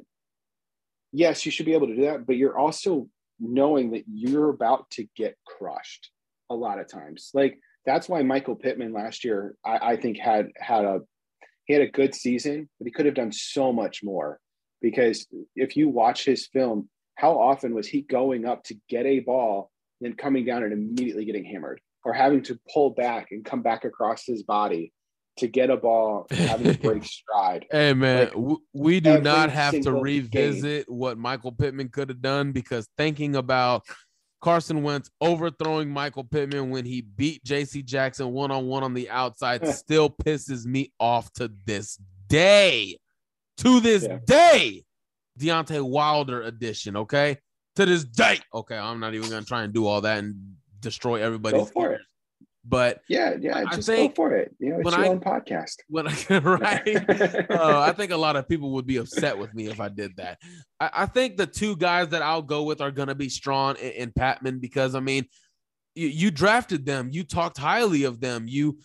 yes, you should be able to do that. But you're also knowing that you're about to get crushed a lot of times. Like that's why Michael Pittman last year, I, I think had had a he had a good season, but he could have done so much more. Because if you watch his film, how often was he going up to get a ball, then coming down and immediately getting hammered, or having to pull back and come back across his body to get a ball, having to break stride. Hey, man, Like, w- we do not have to single revisit game. what Michael Pittman could have done, because thinking about Carson Wentz overthrowing Michael Pittman when he beat J C Jackson one-on-one on the outside still pisses me off to this day. To this Yeah. day. Deontay Wilder edition, okay? To this day. Okay, I'm not even going to try and do all that and destroy everybody's Go for ears. it. But Yeah, yeah, I just think go for it. You know, it's when your I- own podcast. when I right, uh, I think a lot of people would be upset with me if I did that. I, I think the two guys that I'll go with are going to be Strawn and, and Patman, because I mean, you, you drafted them, you talked highly of them, you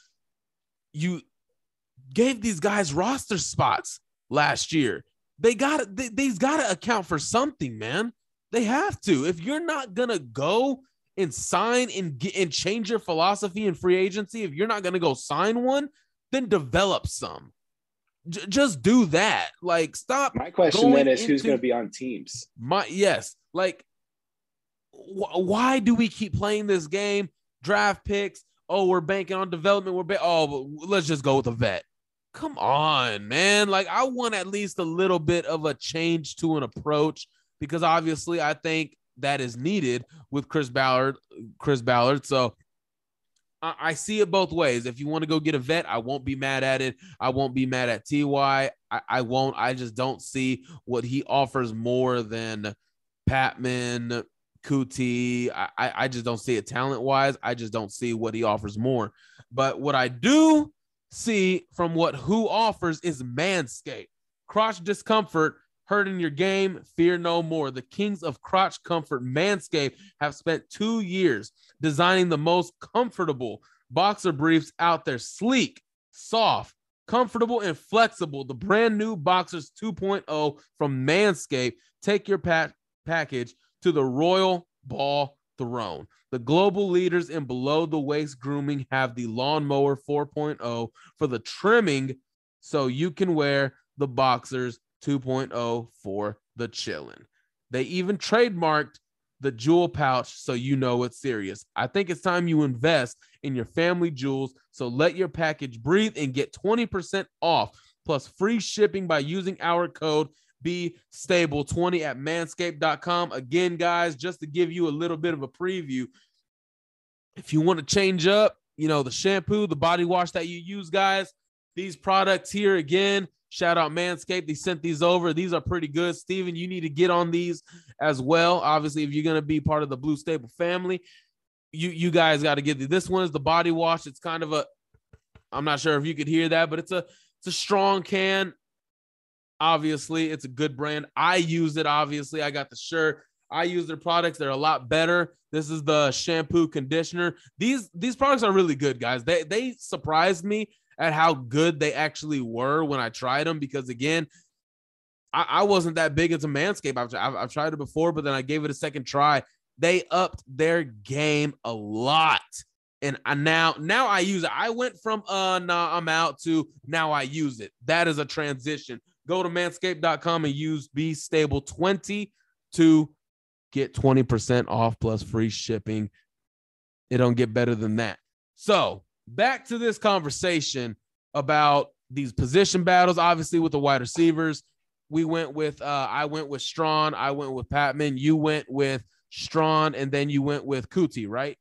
you gave these guys roster spots last year. They got they, they's got to account for something, man. They have to. If you're not gonna go and sign and get and change your philosophy in free agency, if you're not going to go sign one, then develop some. J- just do that. Like, stop. My question going then is who's into- going to be on teams? My yes, like, wh- why do we keep playing this game? Draft picks. Oh, we're banking on development. We're ba- oh, but let's just go with a vet. Come on, man. Like, I want at least a little bit of a change to an approach, because obviously I think that is needed with Chris Ballard, Chris Ballard. So I, I see it both ways. If you want to go get a vet, I won't be mad at it. I won't be mad at T Y. I, I won't. I just don't see what he offers more than Patman, Kuti. I, I, I just don't see it talent wise. I just don't see what he offers more. But what I do see from what who offers is Manscaped. Crotch discomfort hurting your game, fear no more. The kings of crotch comfort, Manscaped, have spent two years designing the most comfortable boxer briefs out there. Sleek, soft, comfortable, and flexible. The brand new Boxers two point oh from Manscaped take your pat- package to the royal ball throne. The global leaders in below-the-waist grooming have the Lawnmower four point oh for the trimming, so you can wear the Boxers two point oh for the chillin'. They even trademarked the jewel pouch, so you know it's serious. I think it's time you invest in your family jewels, so let your package breathe and get twenty percent off plus free shipping by using our code be stable twenty at manscaped dot com. Again, guys, just to give you a little bit of a preview, if you want to change up, you know, the shampoo, the body wash that you use, guys, these products here, again, shout out Manscaped. They sent these over. These are pretty good. Steven, you need to get on these as well. Obviously, if you're going to be part of the Blue Stable family, you, you guys got to get these. This one is the body wash. It's kind of a, I'm not sure if you could hear that, but it's a, it's a strong can. Obviously, it's a good brand. I use it. Obviously, I got the shirt. I use their products. They're a lot better. This is the shampoo conditioner. These, these products are really good, guys. They, they surprised me at how good they actually were when I tried them, because again, I, I wasn't that big into Manscaped. I've, I've, I've tried it before, but then I gave it a second try. They upped their game a lot. And I now, now I use it. I went from uh nah, I'm out to now I use it. That is a transition. Go to manscaped dot com and use Be Stable twenty to get twenty percent off plus free shipping. It don't get better than that. So back to this conversation about these position battles. Obviously, with the wide receivers, we went with uh I went with Strawn, I went with Patman, you went with Strawn, and then you went with Kuti, right?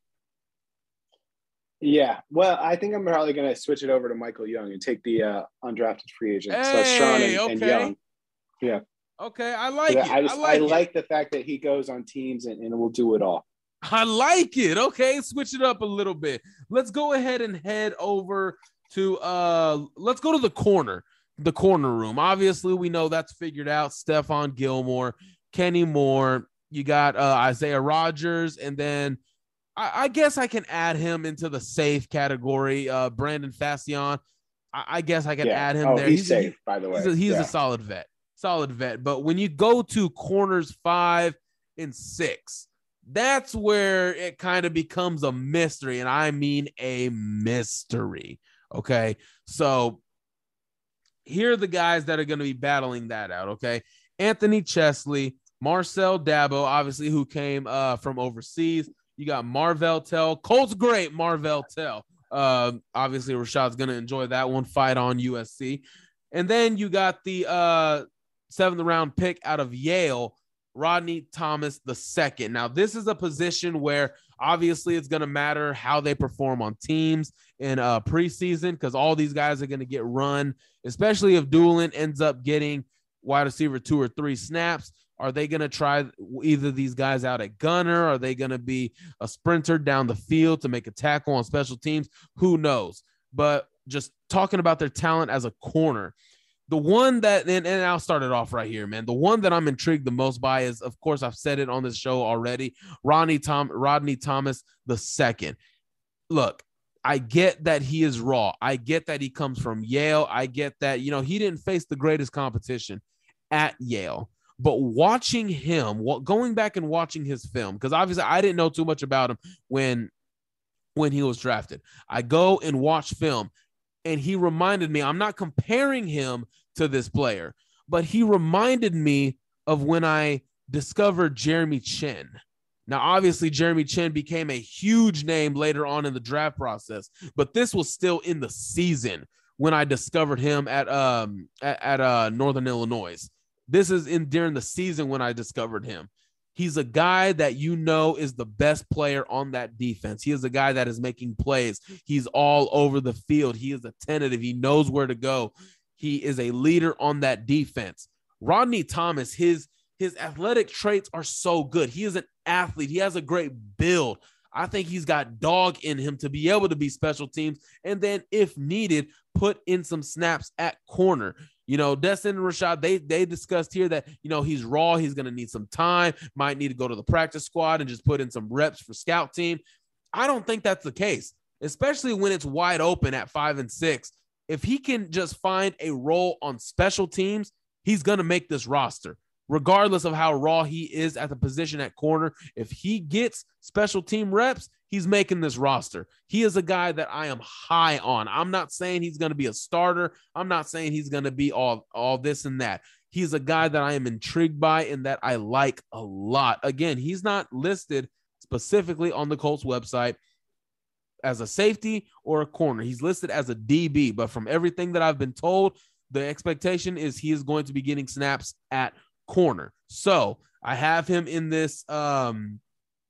Yeah, well, I think I'm probably going to switch it over to Michael Young and take the uh, undrafted free agent. Hey, so Strawn and, okay. and Young. Yeah. Okay, I like it. I, just, I like I it. like the fact that he goes on teams and, and will do it all. I like it. Okay, switch it up a little bit. Let's go ahead and head over to uh let's go to the corner, the corner room. Obviously, we know that's figured out. Stephon Gilmore, Kenny Moore, you got uh Isaiah Rodgers, and then I, I guess I can add him into the safe category. Uh Brandon Fassion. I, I guess I can yeah. add him oh, there. He's, he's safe, he, by the way. He's, a, he's yeah. a solid vet. Solid vet. But when you go to corners five and six, that's where it kind of becomes a mystery, and I mean a mystery. Okay, so here are the guys that are going to be battling that out. Okay, Anthony Chesley, Marcel Dabo, obviously, who came uh, from overseas. You got Marvell Tell, Colts great Marvell Tell. Uh, obviously, Rashad's going to enjoy that one. Fight on U S C, and then you got the uh, seventh round pick out of Yale, Rodney Thomas the second. Now, this is a position where obviously it's going to matter how they perform on teams in uh, preseason, because all these guys are going to get run, especially if Doolin ends up getting wide receiver two or three snaps. Are they going to try either these guys out at gunner? Are they going to be a sprinter down the field to make a tackle on special teams? Who knows? But just talking about their talent as a corner, the one that, and, and I'll start it off right here, man. The one that I'm intrigued the most by is, of course, I've said it on this show already, Rodney Tom, Rodney Thomas the second. Look, I get that he is raw. I get that he comes from Yale. I get that, you know, he didn't face the greatest competition at Yale. But watching him, going back and watching his film, because obviously I didn't know too much about him when, when he was drafted. I go and watch film, and he reminded me, I'm not comparing him to this player, but he reminded me of when I discovered Jeremy Chin. Now, obviously, Jeremy Chin became a huge name later on in the draft process, but this was still in the season when I discovered him at um at, at uh Northern Illinois. This is in during the season when I discovered him. He's a guy that you know is the best player on that defense. He is a guy that is making plays. He's all over the field. He is attentive. He knows where to go. He is a leader on that defense. Rodney Thomas, his, his athletic traits are so good. He is an athlete. He has a great build. I think he's got dog in him to be able to be special teams, and then if needed, put in some snaps at corner. You know, Destin and Rashad, they they discussed here that, you know, he's raw. He's going to need some time, might need to go to the practice squad and just put in some reps for scout team. I don't think that's the case, especially when it's wide open at five and six. If he can just find a role on special teams, he's going to make this roster, regardless of how raw he is at the position at corner. If he gets special team reps, he's making this roster. He is a guy that I am high on. I'm not saying he's going to be a starter. I'm not saying he's going to be all, all this and that. He's a guy that I am intrigued by and that I like a lot. Again, he's not listed specifically on the Colts website as a safety or a corner. He's listed as a D B, but from everything that I've been told, the expectation is he is going to be getting snaps at corner. So I have him in this um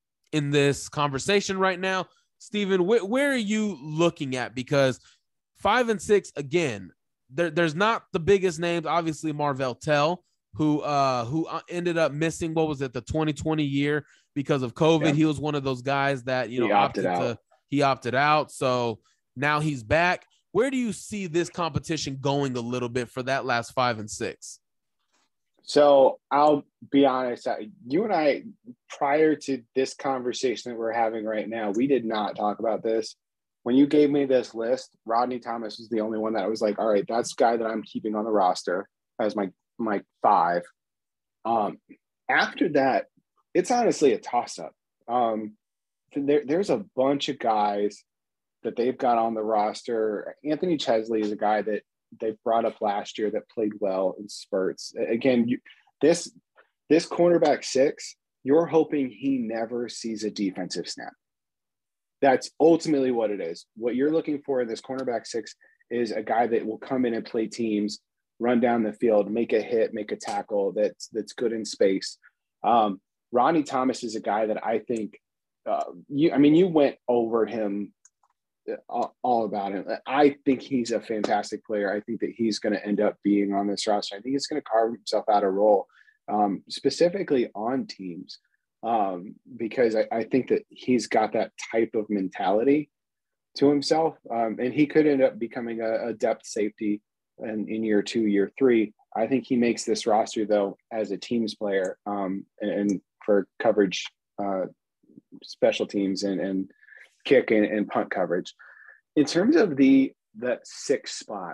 in this conversation right now. Steven, wh- where are you looking at? Because five and six, again, there, there's not the biggest names. Obviously, Marvell Tell, who uh who ended up missing, what was it, the twenty twenty year because of COVID. Yeah. He was one of those guys that, you know, he opted, opted out. to he opted out. So now he's back. Where do you see this competition going a little bit for that last five and six? So I'll be honest, you and I, prior to this conversation that we're having right now, we did not talk about this. When you gave me this list, Rodney Thomas was the only one that I was like, all right, that's the guy that I'm keeping on the roster as my, my five. Um, after that, it's honestly a toss-up. Um, there, there's a bunch of guys that they've got on the roster. Anthony Chesley is a guy that they brought up last year that played well in spurts. Again, you, this this cornerback six, you're hoping he never sees a defensive snap. That's ultimately what it is. What you're looking for in this cornerback six is a guy that will come in and play teams, run down the field, make a hit, make a tackle that's that's good in space. Um, Rodney Thomas is a guy that I think uh, you. I mean, you went over him all, all about him. I think he's a fantastic player. I think that he's going to end up being on this roster. I think he's going to carve himself out a role, um, specifically on teams, um, because I, I think that he's got that type of mentality to himself, um, and he could end up becoming a, a depth safety in, in year two, year three. I think he makes this roster though as a teams player, um, and, and for coverage, uh, special teams and, and kick and, and punt coverage. In terms of the that sixth spot,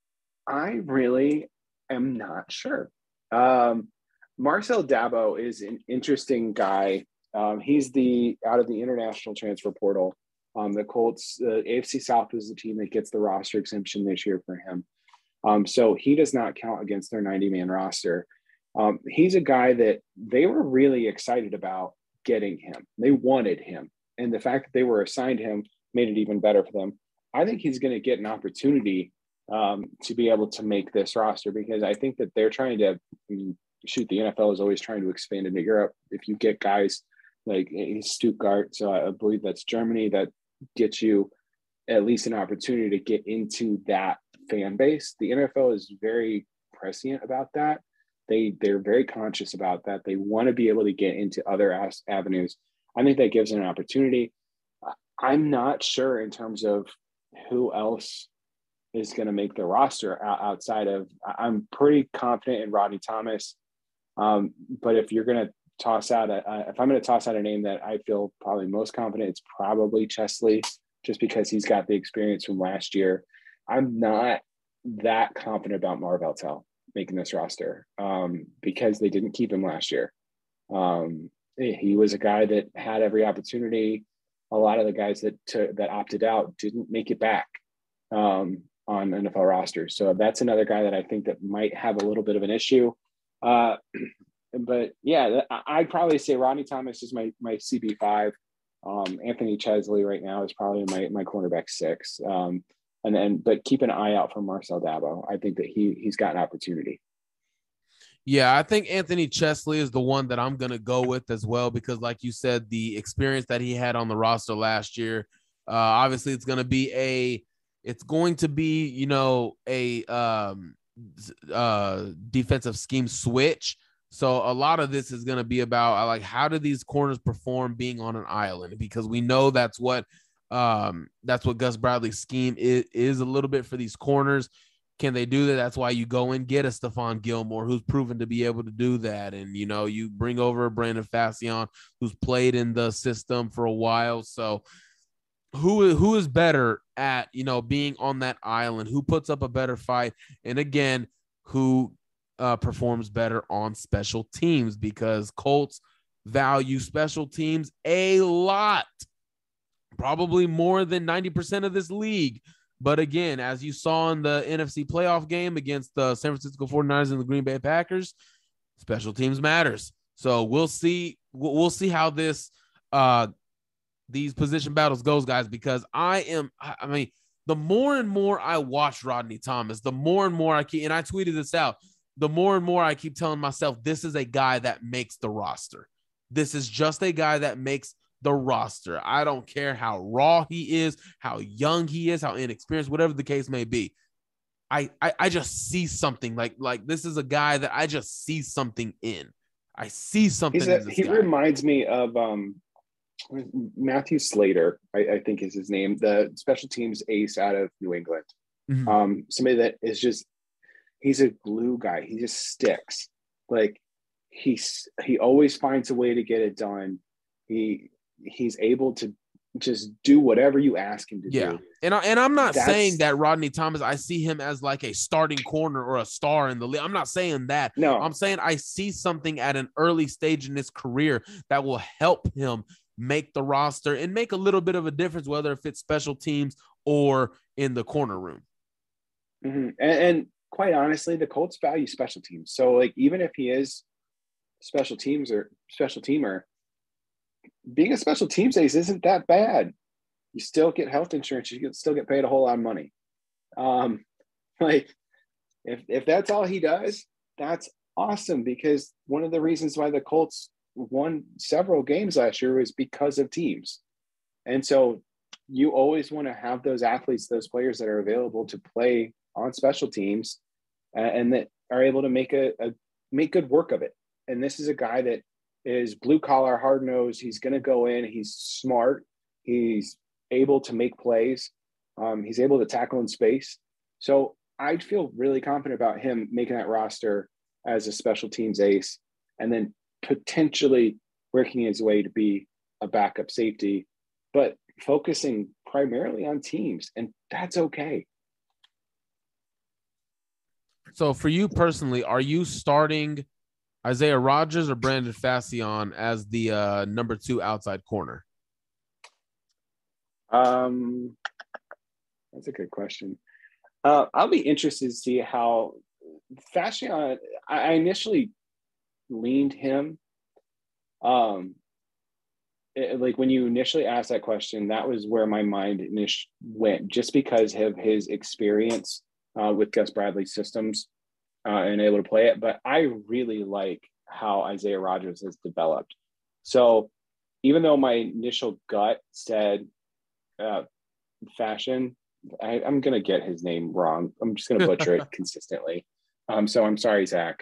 I really am not sure. Um, Marcel Dabo is an interesting guy. Um, he's the out of the international transfer portal. Um, the Colts, uh, A F C South is the team that gets the roster exemption this year for him. Um, so he does not count against their ninety-man roster. Um, he's a guy that they were really excited about getting him. They wanted him. And the fact that they were assigned him made it even better for them. I think he's going to get an opportunity um, to be able to make this roster, because I think that they're trying to I mean, shoot. The N F L is always trying to expand into Europe. If you get guys like Stuttgart, so I believe that's Germany, that gets you at least an opportunity to get into that fan base. The N F L is very prescient about that. They, they're very conscious about that. They want to be able to get into other avenues. I think that gives them an opportunity. I'm not sure in terms of who else is going to make the roster outside of, I'm pretty confident in Rodney Thomas. Um, but if you're going to toss out, a, if I'm going to toss out a name that I feel probably most confident, it's probably Chesley, just because he's got the experience from last year. I'm not that confident about Marvell Tell making this roster um, because they didn't keep him last year. Um, he was a guy that had every opportunity. A lot of the guys that to, that opted out didn't make it back um, on N F L rosters. So that's another guy that I think that might have a little bit of an issue. Uh, but yeah, I'd probably say Rodney Thomas is my my C B five. Um, Anthony Chesley right now is probably my my cornerback six. Um, and then, but keep an eye out for Marcel Dabo. I think that he he's got an opportunity. Yeah, I think Anthony Chesley is the one that I'm going to go with as well, because like you said, the experience that he had on the roster last year, uh, obviously it's going to be a, it's going to be, you know, a um, uh, defensive scheme switch. So a lot of this is going to be about like, how do these corners perform being on an island? Because we know that's what, um, that's what Gus Bradley's scheme is, is a little bit for these corners. Can they do that? That's why you go and get a Stephon Gilmore, who's proven to be able to do that. And, you know, you bring over a Brandon Fascion, who's played in the system for a while. So who, who is better at, you know, being on that island? Who puts up a better fight? And again, who uh, performs better on special teams? Because Colts value special teams a lot, probably more than ninety percent of this league. But again, as you saw in the N F C playoff game against the San Francisco forty-niners and the Green Bay Packers, special teams matters. So we'll see. We'll see how this, uh, these position battles goes, guys, because I am, I mean, the more and more I watch Rodney Thomas, the more and more I keep, and I tweeted this out, the more and more I keep telling myself, this is a guy that makes the roster. This is just a guy that makes the roster. I don't care how raw he is, how young he is, how inexperienced, whatever the case may be. I, I, I just see something like, like this is a guy that I just see something in. I see something. He's a, in this he guy. reminds me of um, Matthew Slater, I, I think is his name, the special teams ace out of New England. Mm-hmm. Um, somebody that is just, he's a glue guy. He just sticks. Like he's, he always finds a way to get it done. He, he's able to just do whatever you ask him to yeah. do. And, I, and I'm not That's, saying that Rodney Thomas, I see him as like a starting corner or a star in the league. I'm not saying that. No, I'm saying I see something at an early stage in his career that will help him make the roster and make a little bit of a difference, whether if it's special teams or in the corner room. Mm-hmm. And, and quite honestly, the Colts value special teams. So like, even if he is special teams or special teamer, being a special teams ace isn't that bad. You still get health insurance. You can still get paid a whole lot of money. Um, like if, if that's all he does, that's awesome, because one of the reasons why the Colts won several games last year was because of teams. And so you always want to have those athletes, those players that are available to play on special teams uh, and that are able to make a, a make good work of it. And this is a guy that is blue collar, hard nosed. He's going to go in. He's smart. He's able to make plays. Um, he's able to tackle in space. So I feel really confident about him making that roster as a special teams ace, and then potentially working his way to be a backup safety, but focusing primarily on teams, and that's okay. So for you personally, are you starting Isaiah Rodgers or Brandon Facyson as the uh, number two outside corner? Um, that's a good question. Uh, I'll be interested to see how Facyson, I initially leaned him. Um, it, like when you initially asked that question, that was where my mind initially went, just because of his experience uh, with Gus Bradley's systems uh, and able to play it. But I really like how Isaiah Rodgers has developed. So even though my initial gut said uh, fashion, I, I'm going to get his name wrong. I'm just going to butcher it consistently. Um, so I'm sorry, Zach.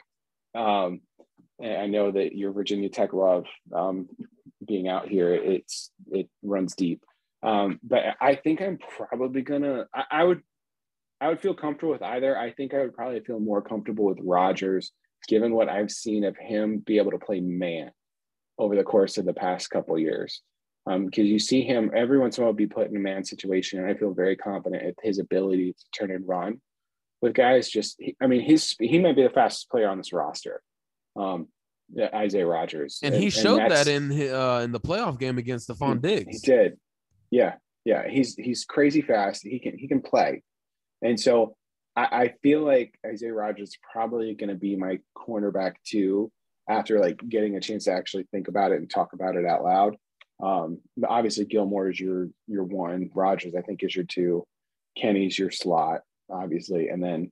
Um, and I know that your Virginia Tech love um, being out here, it's it runs deep. Um, but I think I'm probably gonna. I, I would, I would feel comfortable with either. I think I would probably feel more comfortable with Rodgers, given what I've seen of him be able to play man over the course of the past couple of years. Um, because you see him every once in a while be put in a man situation, and I feel very confident in his ability to turn and run with guys. Just, I mean, his he might be the fastest player on this roster, um, Isaiah Rodgers, and, and he showed and that in uh, in the playoff game against Stephon Diggs. He did, yeah, yeah. He's he's crazy fast. He can he can play, and so I, I feel like Isaiah Rodgers is probably going to be my cornerback too, after like getting a chance to actually think about it and talk about it out loud. Um, obviously Gilmore is your, your one, Rodgers, I think, is your two, Kenny's your slot, obviously. And then,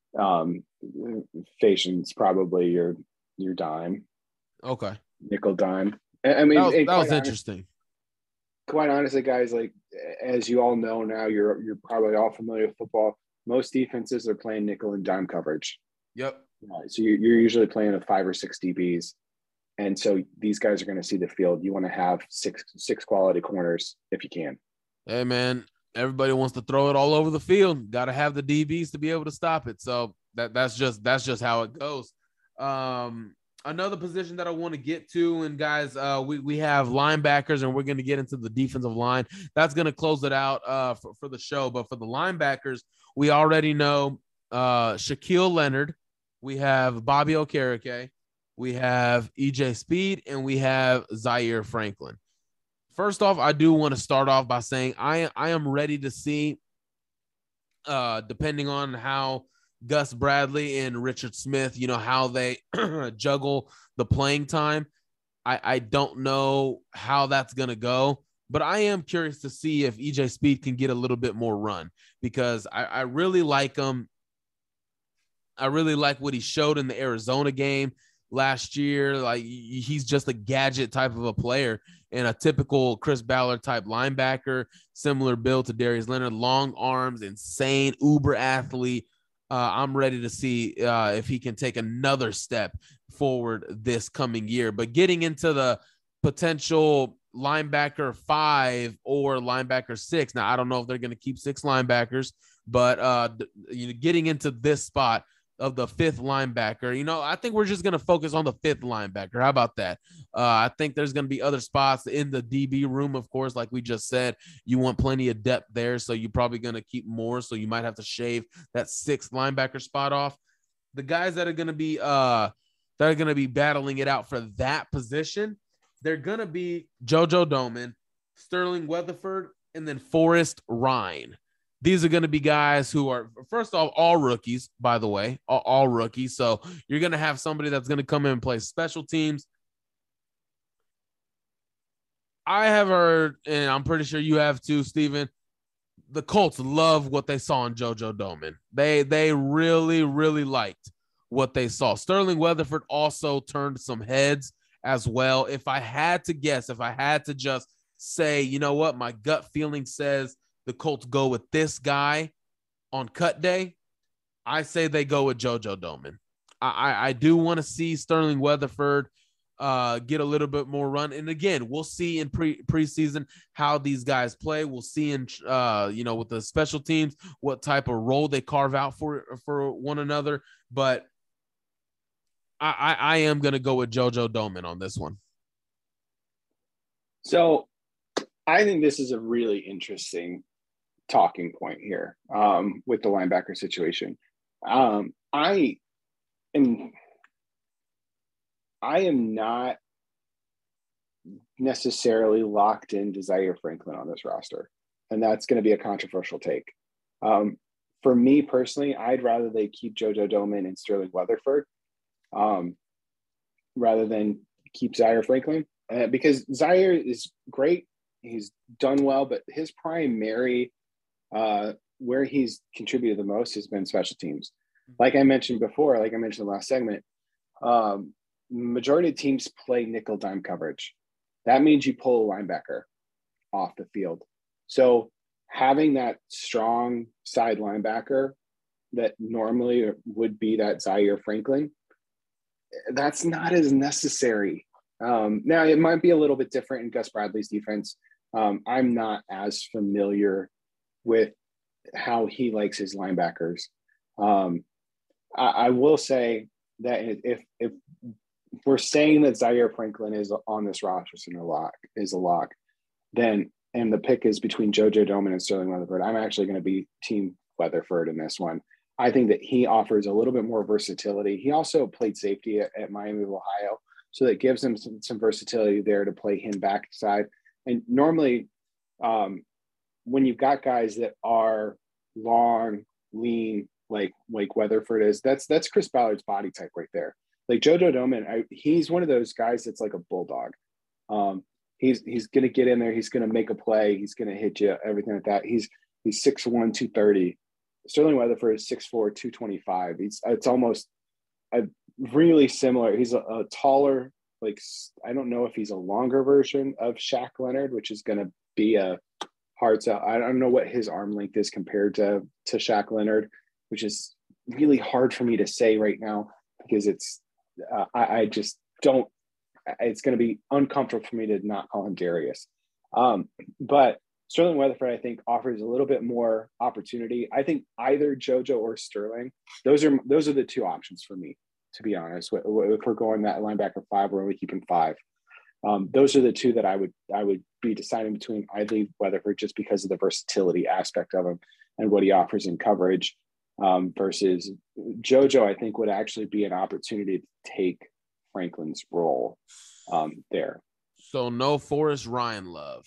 um, Facyon's probably your, your dime. Okay. Nickel dime. I mean, that was, that was honest, interesting. Quite honestly, guys, like, as you all know now, you're, you're probably all familiar with football. Most defenses are playing nickel and dime coverage. Yep. Uh, so you're, you're usually playing with five or six D Bs. And so these guys are going to see the field. You want to have six six quality corners if you can. Hey, man, everybody wants to throw it all over the field. Got to have the D Bs to be able to stop it. So that that's just that's just how it goes. Um, another position that I want to get to, and guys, uh, we we have linebackers, and we're going to get into the defensive line. That's going to close it out uh, for, for the show. But for the linebackers, we already know uh, Shaquille Leonard. We have Bobby Okereke. We have E J Speed, and we have Zaire Franklin. First off, I do want to start off by saying I, I am ready to see, uh, depending on how Gus Bradley and Richard Smith, you know, how they juggle the playing time. I, I don't know how that's going to go, but I am curious to see if E J Speed can get a little bit more run, because I, I really like him. I really like what he showed in the Arizona game last year. Like, he's just a gadget type of a player and a typical Chris Ballard type linebacker, similar build to Darius Leonard, long arms, insane uber athlete. Uh, I'm ready to see uh, if he can take another step forward this coming year. But getting into the potential linebacker five or linebacker six. Now, I don't know if they're going to keep six linebackers, but uh, you know, getting into this spot of the fifth linebacker, you know, I think we're just going to focus on the fifth linebacker. How about that? Uh, I think there's going to be other spots in the D B room, of course, like we just said. You want plenty of depth there, so you're probably going to keep more, so you might have to shave that sixth linebacker spot off. The guys that are going to be uh, that are going to be battling it out for that position, they're going to be JoJo Domann, Sterling Weatherford, and then Forrest Rhyne. These are going to be guys who are, first off, all rookies, by the way, all, all rookies. So you're going to have somebody that's going to come in and play special teams. I have heard, and I'm pretty sure you have too, Steven, the Colts love what they saw in JoJo Domann. They, they really, really liked what they saw. Sterling Weatherford also turned some heads as well. If I had to guess, if I had to just say, you know what, my gut feeling says the Colts go with this guy on cut day, I say they go with JoJo Domann. I, I, I do want to see Sterling Weatherford uh, get a little bit more run. And again, we'll see in pre preseason how these guys play. We'll see in, uh, you know, with the special teams, what type of role they carve out for, for one another. But I, I, I am going to go with JoJo Domann on this one. So I think this is a really interesting talking point here um, with the linebacker situation. Um, I am, I am not necessarily locked into Zaire Franklin on this roster, and that's going to be a controversial take. Um, for me personally, I'd rather they keep JoJo Domann and Sterling Weatherford um, rather than keep Zaire Franklin uh, because Zaire is great. He's done well, but his primary uh, where he's contributed the most has been special teams. Like I mentioned before, like I mentioned in the last segment, um, majority of teams play nickel dime coverage. That means you pull a linebacker off the field. So having that strong side linebacker that normally would be that Zaire Franklin, that's not as necessary. Um, now, it might be a little bit different in Gus Bradley's defense. Um, I'm not as familiar with how he likes his linebackers. Um, I, I will say that if if we're saying that Zaire Franklin is on this roster is a lock, is a lock, then and the pick is between JoJo Domann and Sterling Weatherford, I'm actually going to be team Weatherford in this one. I think that he offers a little bit more versatility. He also played safety at, at Miami of Ohio, so that gives him some, some versatility there to play him backside. And normally, um, when you've got guys that are long, lean, like like Weatherford is, that's that's Chris Ballard's body type right there. Like JoJo Domann, I, he's one of those guys that's like a bulldog. Um, he's he's gonna get in there, he's gonna make a play, he's gonna hit you, everything like that. He's he's six one, two thirty. Sterling Weatherford is six four, two twenty-five. He's it's almost a really similar. He's a, a taller, like I don't know if he's a longer version of Shaq Leonard, which is gonna be a hard to, I don't know what his arm length is compared to to Shaq Leonard, which is really hard for me to say right now because it's uh, I, I just don't, it's going to be uncomfortable for me to not call him Darius. Um, but Sterling Weatherford, I think, offers a little bit more opportunity. I think either JoJo or Sterling, those are those are the two options for me, to be honest. If we're going that linebacker five, we're only keeping five. Um, those are the two that I would I would be deciding between. I'd leave Weatherford just because of the versatility aspect of him and what he offers in coverage. Um, versus JoJo, I think would actually be an opportunity to take Franklin's role um, there. So no Forrest Rhyne love.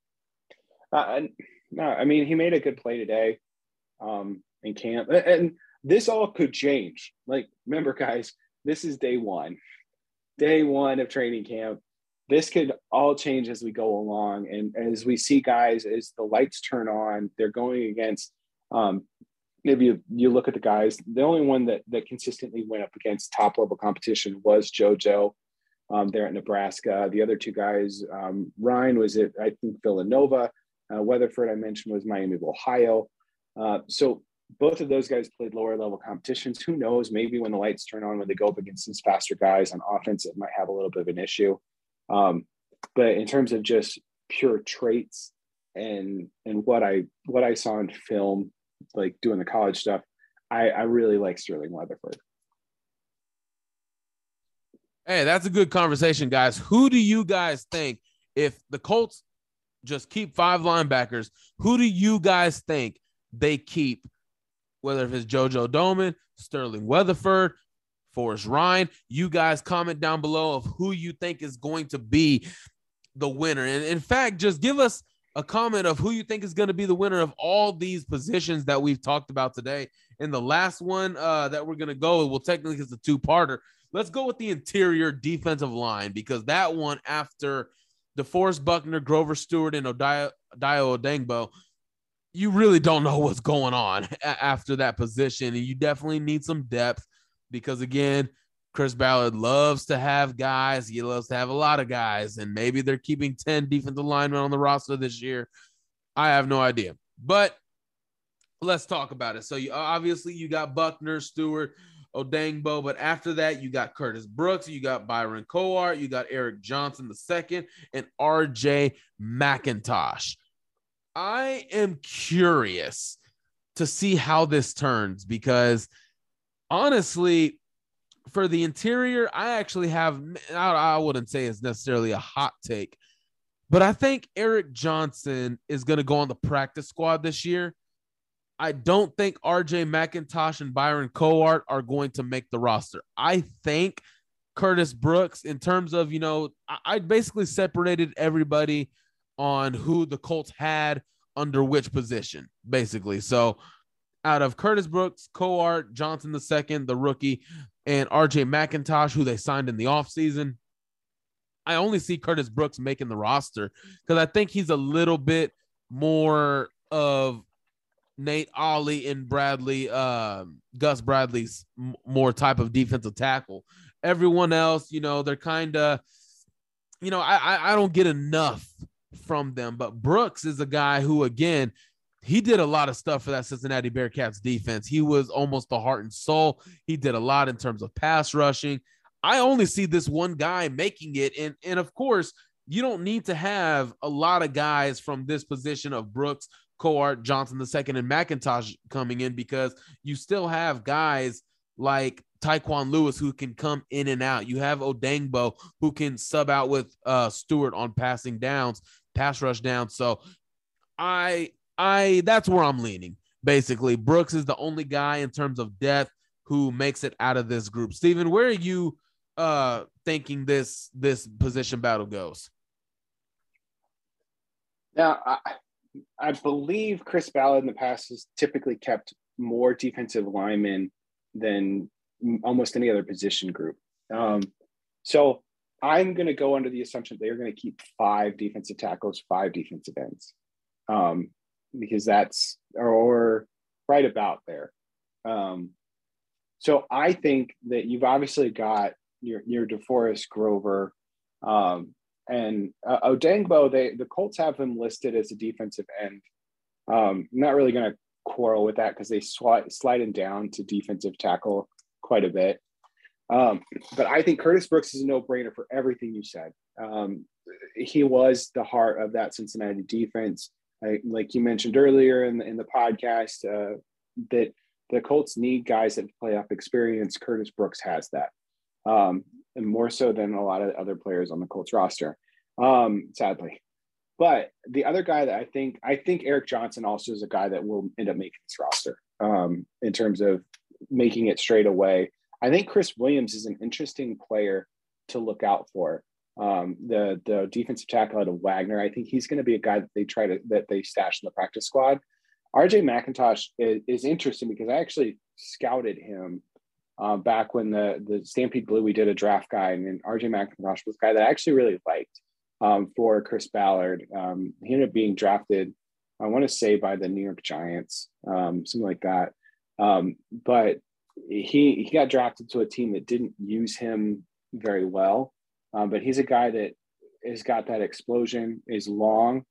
Uh, no, I mean he made a good play today um, in camp, and this all could change. Like, remember, guys, this is day one, day one of training camp. This could all change as we go along, and as we see guys, as the lights turn on, they're going against. Um, If you, you look at the guys, the only one that, that consistently went up against top level competition was JoJo um, there at Nebraska. The other two guys, um, Ryan was at, I think, Villanova. Uh, Weatherford, I mentioned, was Miami of Ohio. Uh, so both of those guys played lower level competitions. Who knows? Maybe when the lights turn on, when they go up against these faster guys on offense, it might have a little bit of an issue. Um, but in terms of just pure traits and and what I what I saw in film, like doing the college stuff, I, I really like Sterling Weatherford. Hey, that's a good conversation, guys. Who do you guys think, if the Colts just keep five linebackers, who do you guys think they keep, whether if it's JoJo Domann, Sterling Weatherford, Forrest Ryan. You guys comment down below of who you think is going to be the winner. And in fact, just give us a comment of who you think is going to be the winner of all these positions that we've talked about today. And the last one uh, that we're going to go, well, technically it's a two-parter. Let's go with the interior defensive line, because that one, after DeForest Buckner, Grover Stewart, and Odayo Odeyingbo, you really don't know what's going on after that position. And you definitely need some depth because, again, Chris Ballard loves to have guys. He loves to have a lot of guys, and maybe they're keeping ten defensive linemen on the roster this year. I have no idea, but let's talk about it. So you, obviously you got Buckner, Stewart, Odeyingbo, but after that you got Curtis Brooks, you got Byron Cowart, you got Eric Johnson the second, and R J McIntosh. I am curious to see how this turns because honestly, for the interior, I actually have, I, I wouldn't say it's necessarily a hot take, but I think Eric Johnson is going to go on the practice squad this year. I don't think R J McIntosh and Byron Cowart are going to make the roster. I think Curtis Brooks, in terms of, you know, I, I basically separated everybody on who the Colts had under which position, basically. So out of Curtis Brooks, Cowart, Johnson the second, the rookie, and R J McIntosh, who they signed in the offseason, I only see Curtis Brooks making the roster because I think he's a little bit more of Nate Ollie and Bradley, uh, Gus Bradley's m- more type of defensive tackle. Everyone else, you know, they're kind of, you know, I, I I don't get enough from them. But Brooks is a guy who, again, he did a lot of stuff for that Cincinnati Bearcats defense. He was almost the heart and soul. He did a lot in terms of pass rushing. I only see this one guy making it. And, and of course, you don't need to have a lot of guys from this position of Brooks, Cowart, Johnson the second, and McIntosh coming in because you still have guys like Tyquan Lewis who can come in and out. You have Odeyingbo who can sub out with uh, Stewart on passing downs, pass rush downs. So I I that's where I'm leaning. Basically, Brooks is the only guy in terms of depth who makes it out of this group. Steven, where are you uh, thinking this this position battle goes? Now, I, I believe Chris Ballard in the past has typically kept more defensive linemen than almost any other position group. Um, so I'm going to go under the assumption they're going to keep five defensive tackles, five defensive ends, um, because that's or, or right about there. Um, so I think that you've obviously got your your DeForest, Grover, um, and uh, Odeyingbo. They the Colts have him listed as a defensive end. Um, I'm not really going to quarrel with that because they slide slide him down to defensive tackle quite a bit. Um, but I think Curtis Brooks is a no-brainer for everything you said. Um, he was the heart of that Cincinnati defense. I, like you mentioned earlier in the, in the podcast, uh, that the Colts need guys that play off experience. Curtis Brooks has that, um, and more so than a lot of other players on the Colts roster, um, sadly. But the other guy that I think, I think Eric Johnson also is a guy that will end up making this roster um, in terms of making it straight away. I think Chris Williams is an interesting player to look out for. Um, the the defensive tackle out of Wagner, I think he's going to be a guy that they try to that they stash in the practice squad. R J McIntosh is, is interesting because I actually scouted him uh, back when the the Stampede Blue we did a draft guide, and R J McIntosh was a guy that I actually really liked um, for Chris Ballard. Um, he ended up being drafted, I want to say, by the New York Giants, um, something like that. Um, but he he got drafted to a team that didn't use him very well. Um, but he's a guy that has got that explosion, is long.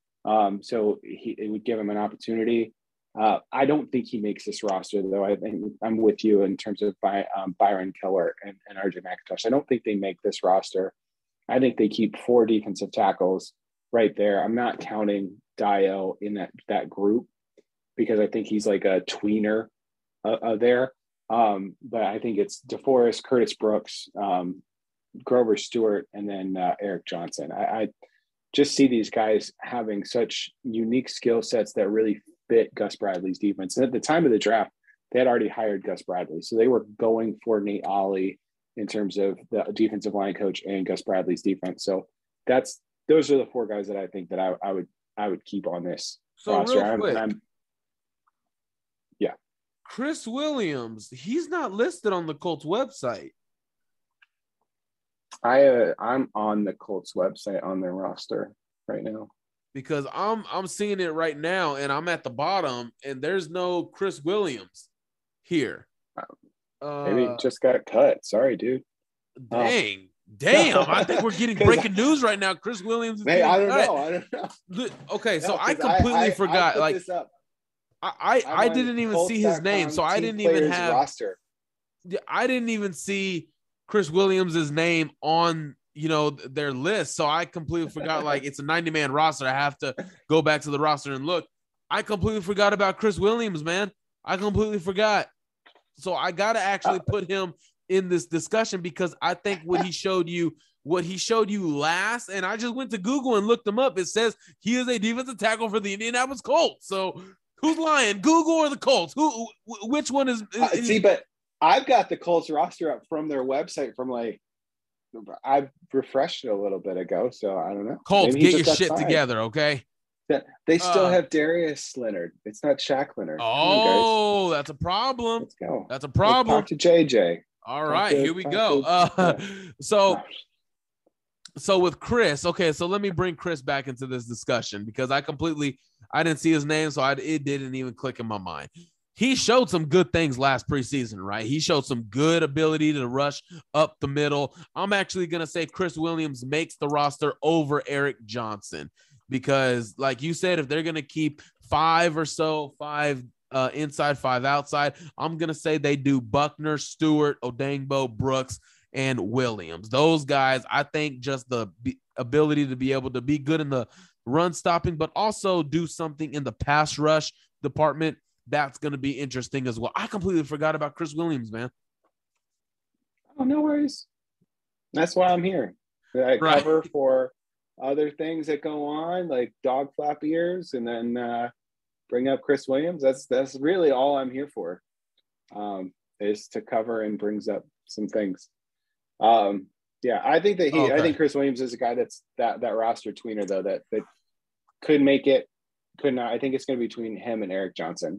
Um, so he, it would give him an opportunity. Uh, I don't think he makes this roster, though. I think I'm with you in terms of By, um, Byron Cowart and, and R J McIntosh. I don't think they make this roster. I think they keep four defensive tackles right there. I'm not counting Dio in that, that group because I think he's like a tweener uh, uh, there. Um, but I think it's DeForest, Curtis Brooks, um, Grover Stewart, and then uh, Eric Johnson. I, I just see these guys having such unique skill sets that really fit Gus Bradley's defense. And at the time of the draft, they had already hired Gus Bradley. So they were going for Nate Ollie in terms of the defensive line coach and Gus Bradley's defense. So that's those are the four guys that I think that I, I would I would keep on this So roster. real quick, I'm, I'm, yeah. Chris Williams, he's not listed on the Colts website. I uh, I'm on the Colts website on their roster right now. Because I'm I'm seeing it right now, and I'm at the bottom, and there's no Chris Williams here. Uh, Maybe it just got cut. Sorry, dude. Dang, oh. damn! I think we're getting breaking news right now. Chris Williams. Is Hey, I don't cut. know. I don't know. Okay, so No, I completely I, I, forgot. I like this up. I I, I didn't even see his name, so I didn't even have roster. I didn't even see Chris Williams's name on. You know, their list. So I completely forgot, like, it's a ninety man roster. I have to go back to the roster and look. I completely forgot about Chris Williams, man. I completely forgot. So I got to actually put him in this discussion because I think what he showed you, what he showed you last, and I just went to Google and looked him up. It says he is a defensive tackle for the Indianapolis Colts. So who's lying, Google or the Colts? Who, which one is, is uh, see, but I've got the Colts roster up from their website from like, I refreshed it a little bit ago, so I don't know. Colts, Maybe get your shit signed. together, okay? They still uh, have Darius Leonard. It's not Shaq Leonard. Oh, on, that's a problem. Let's go. That's a problem. Let's talk to J J. All talk right, to, here we go. To, uh, yeah. so, so with Chris, okay, so let me bring Chris back into this discussion because I completely, I didn't see his name, so I, it didn't even click in my mind. He showed some good things last preseason, right? He showed some good ability to rush up the middle. I'm actually going to say Chris Williams makes the roster over Eric Johnson because, like you said, if they're going to keep five or so, five uh, inside, five outside, I'm going to say they do Buckner, Stewart, Odengbo, Brooks, and Williams. Those guys, I think just the b- ability to be able to be good in the run stopping, but also do something in the pass rush department. That's going to be interesting as well. I completely forgot about Chris Williams, man. Oh, no worries. That's why I'm here. I Right. cover for other things that go on, like dog flap ears, and then uh, bring up Chris Williams. That's that's really all I'm here for, um, is to cover and brings up some things. Um, yeah, I think that he. Okay. I think Chris Williams is a guy that's that that roster tweener though that that could make it, could not. I think it's going to be between him and Eric Johnson.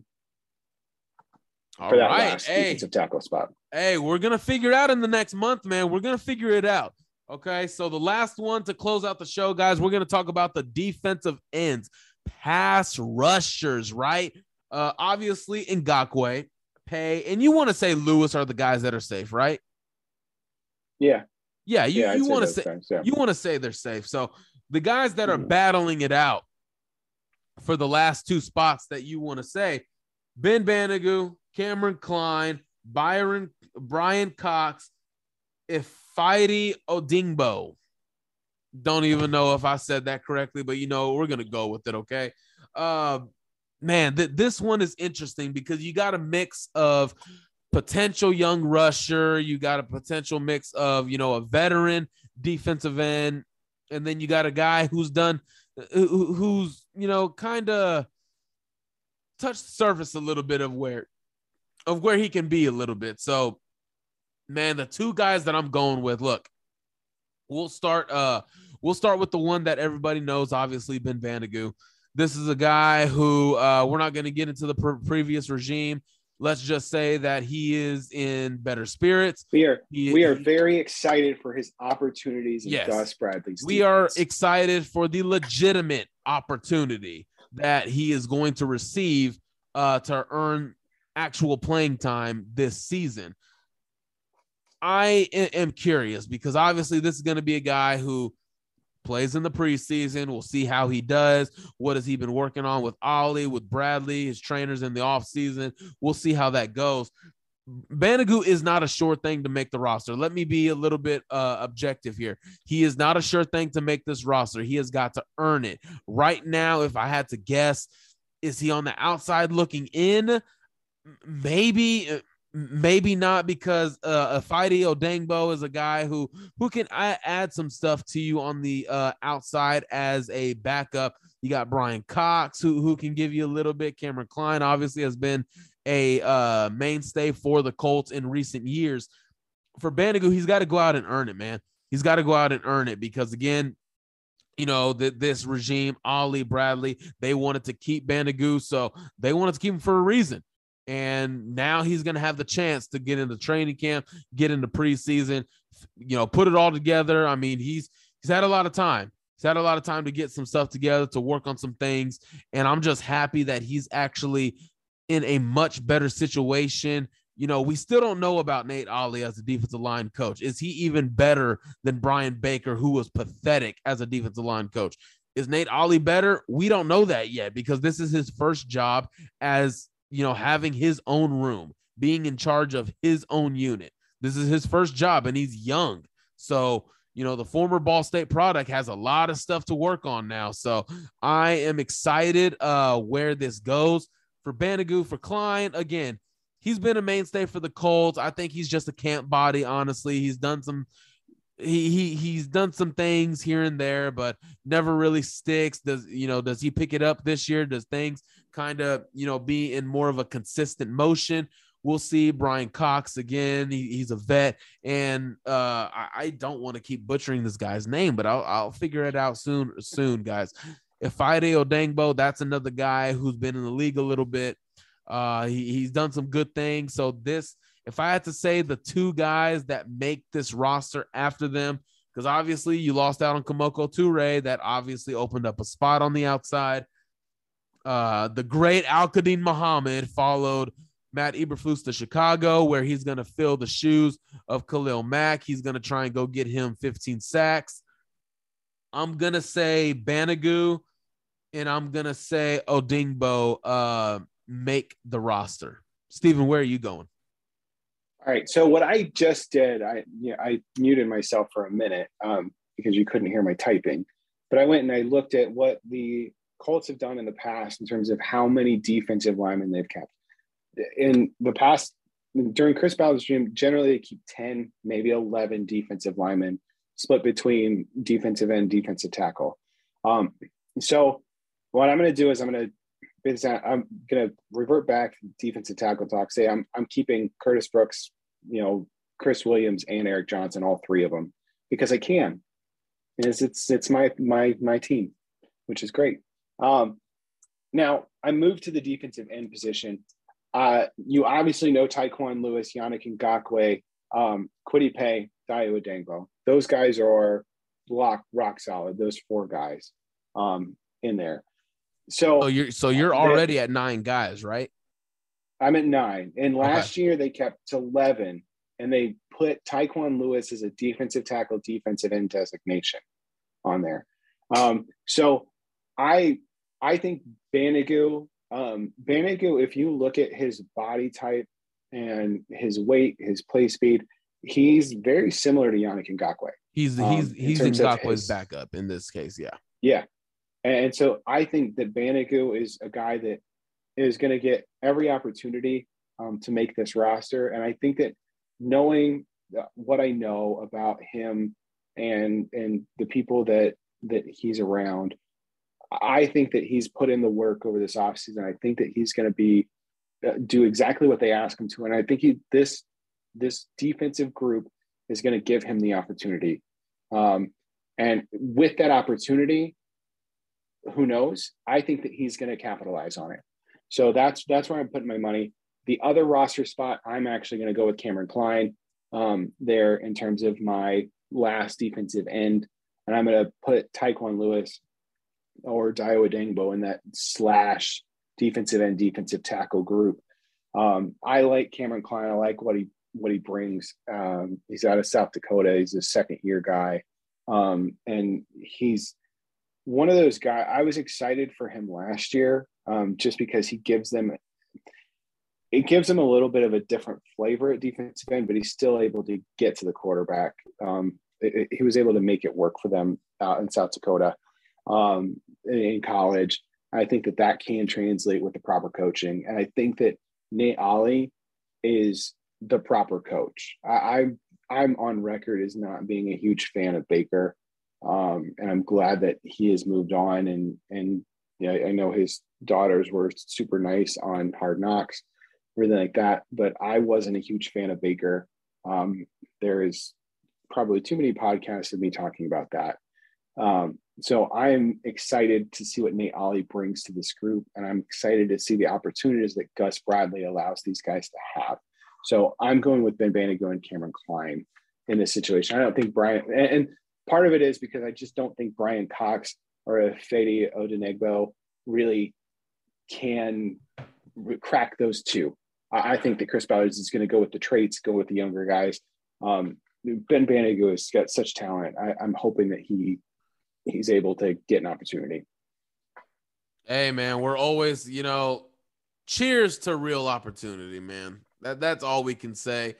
All for that right. last Hey, defensive tackle spot. hey, we're going to figure it out in the next month, man. We're going to figure it out. Okay, so the last one to close out the show, guys, we're going to talk about the defensive ends, pass rushers, right? Uh, obviously, Ngakoue, Pay, and you want to say Lewis are the guys that are safe, right? Yeah. Yeah, you, yeah, you want to those say guys, yeah. you want to say they're safe. So the guys that are Mhm. battling it out for the last two spots that you want to say, Ben Banigou, Cameron Klein, Byron, Brian Cox, Ifeadi Odingbo. Don't even know if I said that correctly, but you know, we're going to go with it. Okay. Uh, man, th- this one is interesting because you got a mix of potential young rusher. You got a potential mix of, you know, a veteran defensive end. And then you got a guy who's done, who, who's, you know, kind of touched the surface a little bit of where, of where he can be a little bit. So, man, the two guys that I'm going with, look, we'll start, uh, we'll start with the one that everybody knows, obviously, Ben Banigou. This is a guy who uh, we're not going to get into the pre- previous regime. Let's just say that he is in better spirits. We are He- we are he- very excited for his opportunities in Yes. Gus Bradley's We are defense. excited for the legitimate opportunity that he is going to receive uh, to earn actual playing time this season. I am curious because obviously this is going to be a guy who plays in the preseason. We'll see how he does. What has he been working on with Ollie, with Bradley, his trainers in the offseason? We'll see how that goes. Banigou is not a sure thing to make the roster. Let me be a little bit uh, objective here. He is not a sure thing to make this roster. He has got to earn it. Right now, if I had to guess, is he on the outside looking in? Maybe, maybe not, because uh, Ifeadi Odengbo is a guy who who can add some stuff to you on the uh, outside as a backup. You got Brian Cox, who, who can give you a little bit. Cameron Klein obviously has been a uh, mainstay for the Colts in recent years. For Banogu, he's got to go out and earn it, man. He's got to go out and earn it because, again, you know, that this regime, Ollie, Bradley, they wanted to keep Banogu, so they wanted to keep him for a reason. And now he's going to have the chance to get into training camp, get into preseason, you know, put it all together. I mean, he's he's had a lot of time. He's had a lot of time to get some stuff together, to work on some things. And I'm just happy that he's actually in a much better situation. You know, we still don't know about Nate Ollie as a defensive line coach. Is he even better than Brian Baker, who was pathetic as a defensive line coach? Is Nate Ollie better? We don't know that yet because this is his first job as, you know, having his own room, being in charge of his own unit. This is his first job and he's young. So, you know, the former Ball State product has a lot of stuff to work on now. So I am excited uh, where this goes. For Banogu, for Klein, again, he's been a mainstay for the Colts. I think he's just a camp body, honestly. He's done some he he he's done some things here and there, but never really sticks. Does you know, does he pick it up this year? Does things kind of, you know, be in more of a consistent motion? We'll see. Brian Cox again. He, he's a vet, and uh, I, I don't want to keep butchering this guy's name, but I'll I'll figure it out soon. Soon, guys. Ifeadi Odengbo, that's another guy who's been in the league a little bit. Uh, he, he's done some good things. So this, if I had to say the two guys that make this roster after them, because obviously you lost out on Kamoko Toure, that obviously opened up a spot on the outside. Uh, the great Al-Qadim Muhammad followed Matt Eberflus to Chicago, where he's going to fill the shoes of Khalil Mack. He's going to try and go get him fifteen sacks. I'm going to say Banogu, and I'm going to say Odingbo uh, make the roster. Steven, where are you going? All right. So what I just did, I yeah, I muted myself for a minute um, because you couldn't hear my typing. But I went and I looked at what the Colts have done in the past in terms of how many defensive linemen they've kept. In the past, during Chris Ballard's dream, generally they keep ten, maybe eleven defensive linemen split between defensive end, defensive tackle. Um, so what I'm going to do is I'm going to I'm going to revert back to defensive tackle talk. Say I'm I'm keeping Curtis Brooks, you know, Chris Williams, and Eric Johnson, all three of them, because I can. It's it's it's my my my team, which is great. Um, now I moved to the defensive end position. Uh, you obviously know Taekwon Lewis, Yannick Ngakoue, um, Kwity Paye, Dayo Odengbo. Those guys are rock rock solid. Those four guys um, in there. So, so you're so you're already at nine guys, right? I'm at nine. And last Okay. year they kept eleven, and they put Taekwon Lewis as a defensive tackle, defensive end designation on there. Um, so I I think Banogu, um, Banogu, if you look at his body type and his weight, his play speed, he's very similar to Yannick Ngakoue. He's Um, he's in he's terms of Ngakoue's his- backup in this case, yeah. Yeah. And so I think that Banogu is a guy that is going to get every opportunity um, to make this roster. And I think that knowing what I know about him and and the people that that he's around, I think that he's put in the work over this offseason. I think that he's going to be uh, do exactly what they ask him to. And I think he this this defensive group is going to give him the opportunity. Um, and with that opportunity, who knows? I think that he's going to capitalize on it. So that's that's where I'm putting my money. The other roster spot, I'm actually going to go with Cameron Klein um, there in terms of my last defensive end. And I'm going to put Taekwon Lewis or Dayo Odengbo in that slash defensive end, defensive tackle group. Um, I like Cameron Klein. I like what he what he brings. Um, he's out of South Dakota. He's a second year guy. Um, and he's one of those guys. I was excited for him last year um, just because he gives them it gives him a little bit of a different flavor at defensive end, but he's still able to get to the quarterback. Um, it, it, he was able to make it work for them out in South Dakota um, in college. I think that that can translate with the proper coaching. And I think that Nate Ollie is the proper coach. I, I'm, I'm on record as not being a huge fan of Baker. Um, and I'm glad that he has moved on and, and yeah, I know his daughters were super nice on Hard Knocks, everything like that. But I wasn't a huge fan of Baker. Um, there is probably too many podcasts of me talking about that. Um, so I'm excited to see what Nate Ollie brings to this group, and I'm excited to see the opportunities that Gus Bradley allows these guys to have. So I'm going with Ben Banogu and Cameron Klein in this situation. I don't think Brian, and, and part of it is because I just don't think Brian Cox or Fede Odenigbo really can crack those two. I, I think that Chris Ballard is going to go with the traits, go with the younger guys. Um, Ben Banogu has got such talent. I, I'm hoping that he he's able to get an opportunity. Hey, man, we're always, you know, cheers to real opportunity, man. That That's all we can say.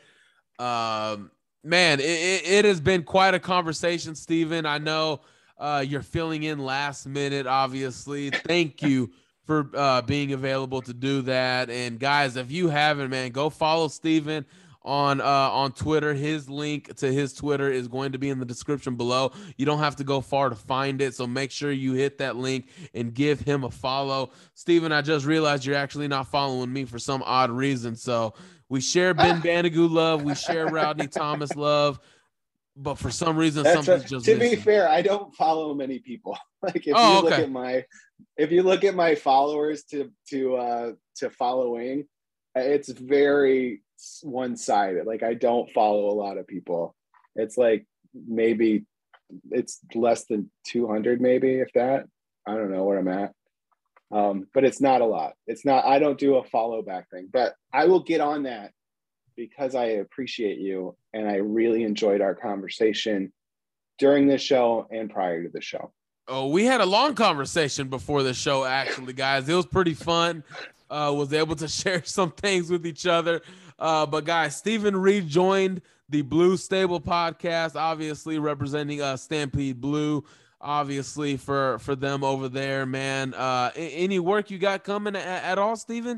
Um, man, it, it, it has been quite a conversation, Steven. I know uh, you're filling in last minute, obviously. Thank you for uh, being available to do that. And, guys, if you haven't, man, go follow Steven on uh on Twitter. His link to his Twitter is going to be in the description below. You don't have to go far to find it, so make sure you hit that link and give him a follow. Steven, I just realized you're actually not following me for some odd reason. So we share Ben Banogu love, we share Rodney Thomas love, but for some reason That's something's a, just to missing. be fair, I don't follow many people. Like if Oh, you look okay. at my if you look at my followers to to uh to following, it's very one-sided. Like I don't follow a lot of people. It's like maybe it's less than two hundred, maybe, if that. I don't know where I'm at. Um, but it's not a lot. It's not, I don't do a follow back thing, but I will get on that because I appreciate you. And I really enjoyed our conversation during the show and prior to the show. Oh, we had a long conversation before the show, actually, guys. It was pretty fun. Uh, was able to share some things with each other. Uh, but, guys, Steven rejoined the Blue Stable podcast, obviously representing uh, Stampede Blue, obviously, for, for them over there, man. Uh, any work you got coming at, at all, Steven?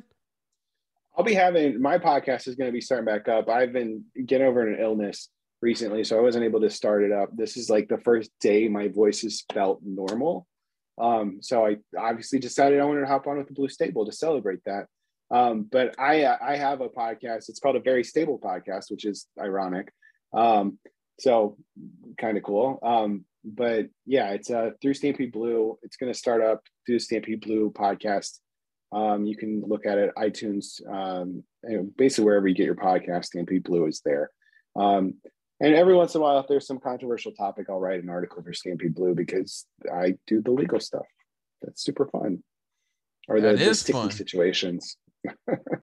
I'll be having – my podcast is going to be starting back up. I've been getting over an illness recently, so I wasn't able to start it up. This is like the first day my voice has felt normal. Um, so I obviously decided I wanted to hop on with the Blue Stable to celebrate that. Um, but I, uh, I have a podcast. It's called A Very Stable Podcast, which is ironic. Um, so kind of cool. Um, but yeah, it's uh, through Stampede Blue. It's going to start up through Stampede Blue podcast. Um, you can look at it, iTunes, um, you know, basically wherever you get your podcast, Stampede Blue is there. Um, And every once in a while, if there's some controversial topic, I'll write an article for Stampede Blue because I do the legal stuff. That's super fun. Or the, That the is sticky fun. situations.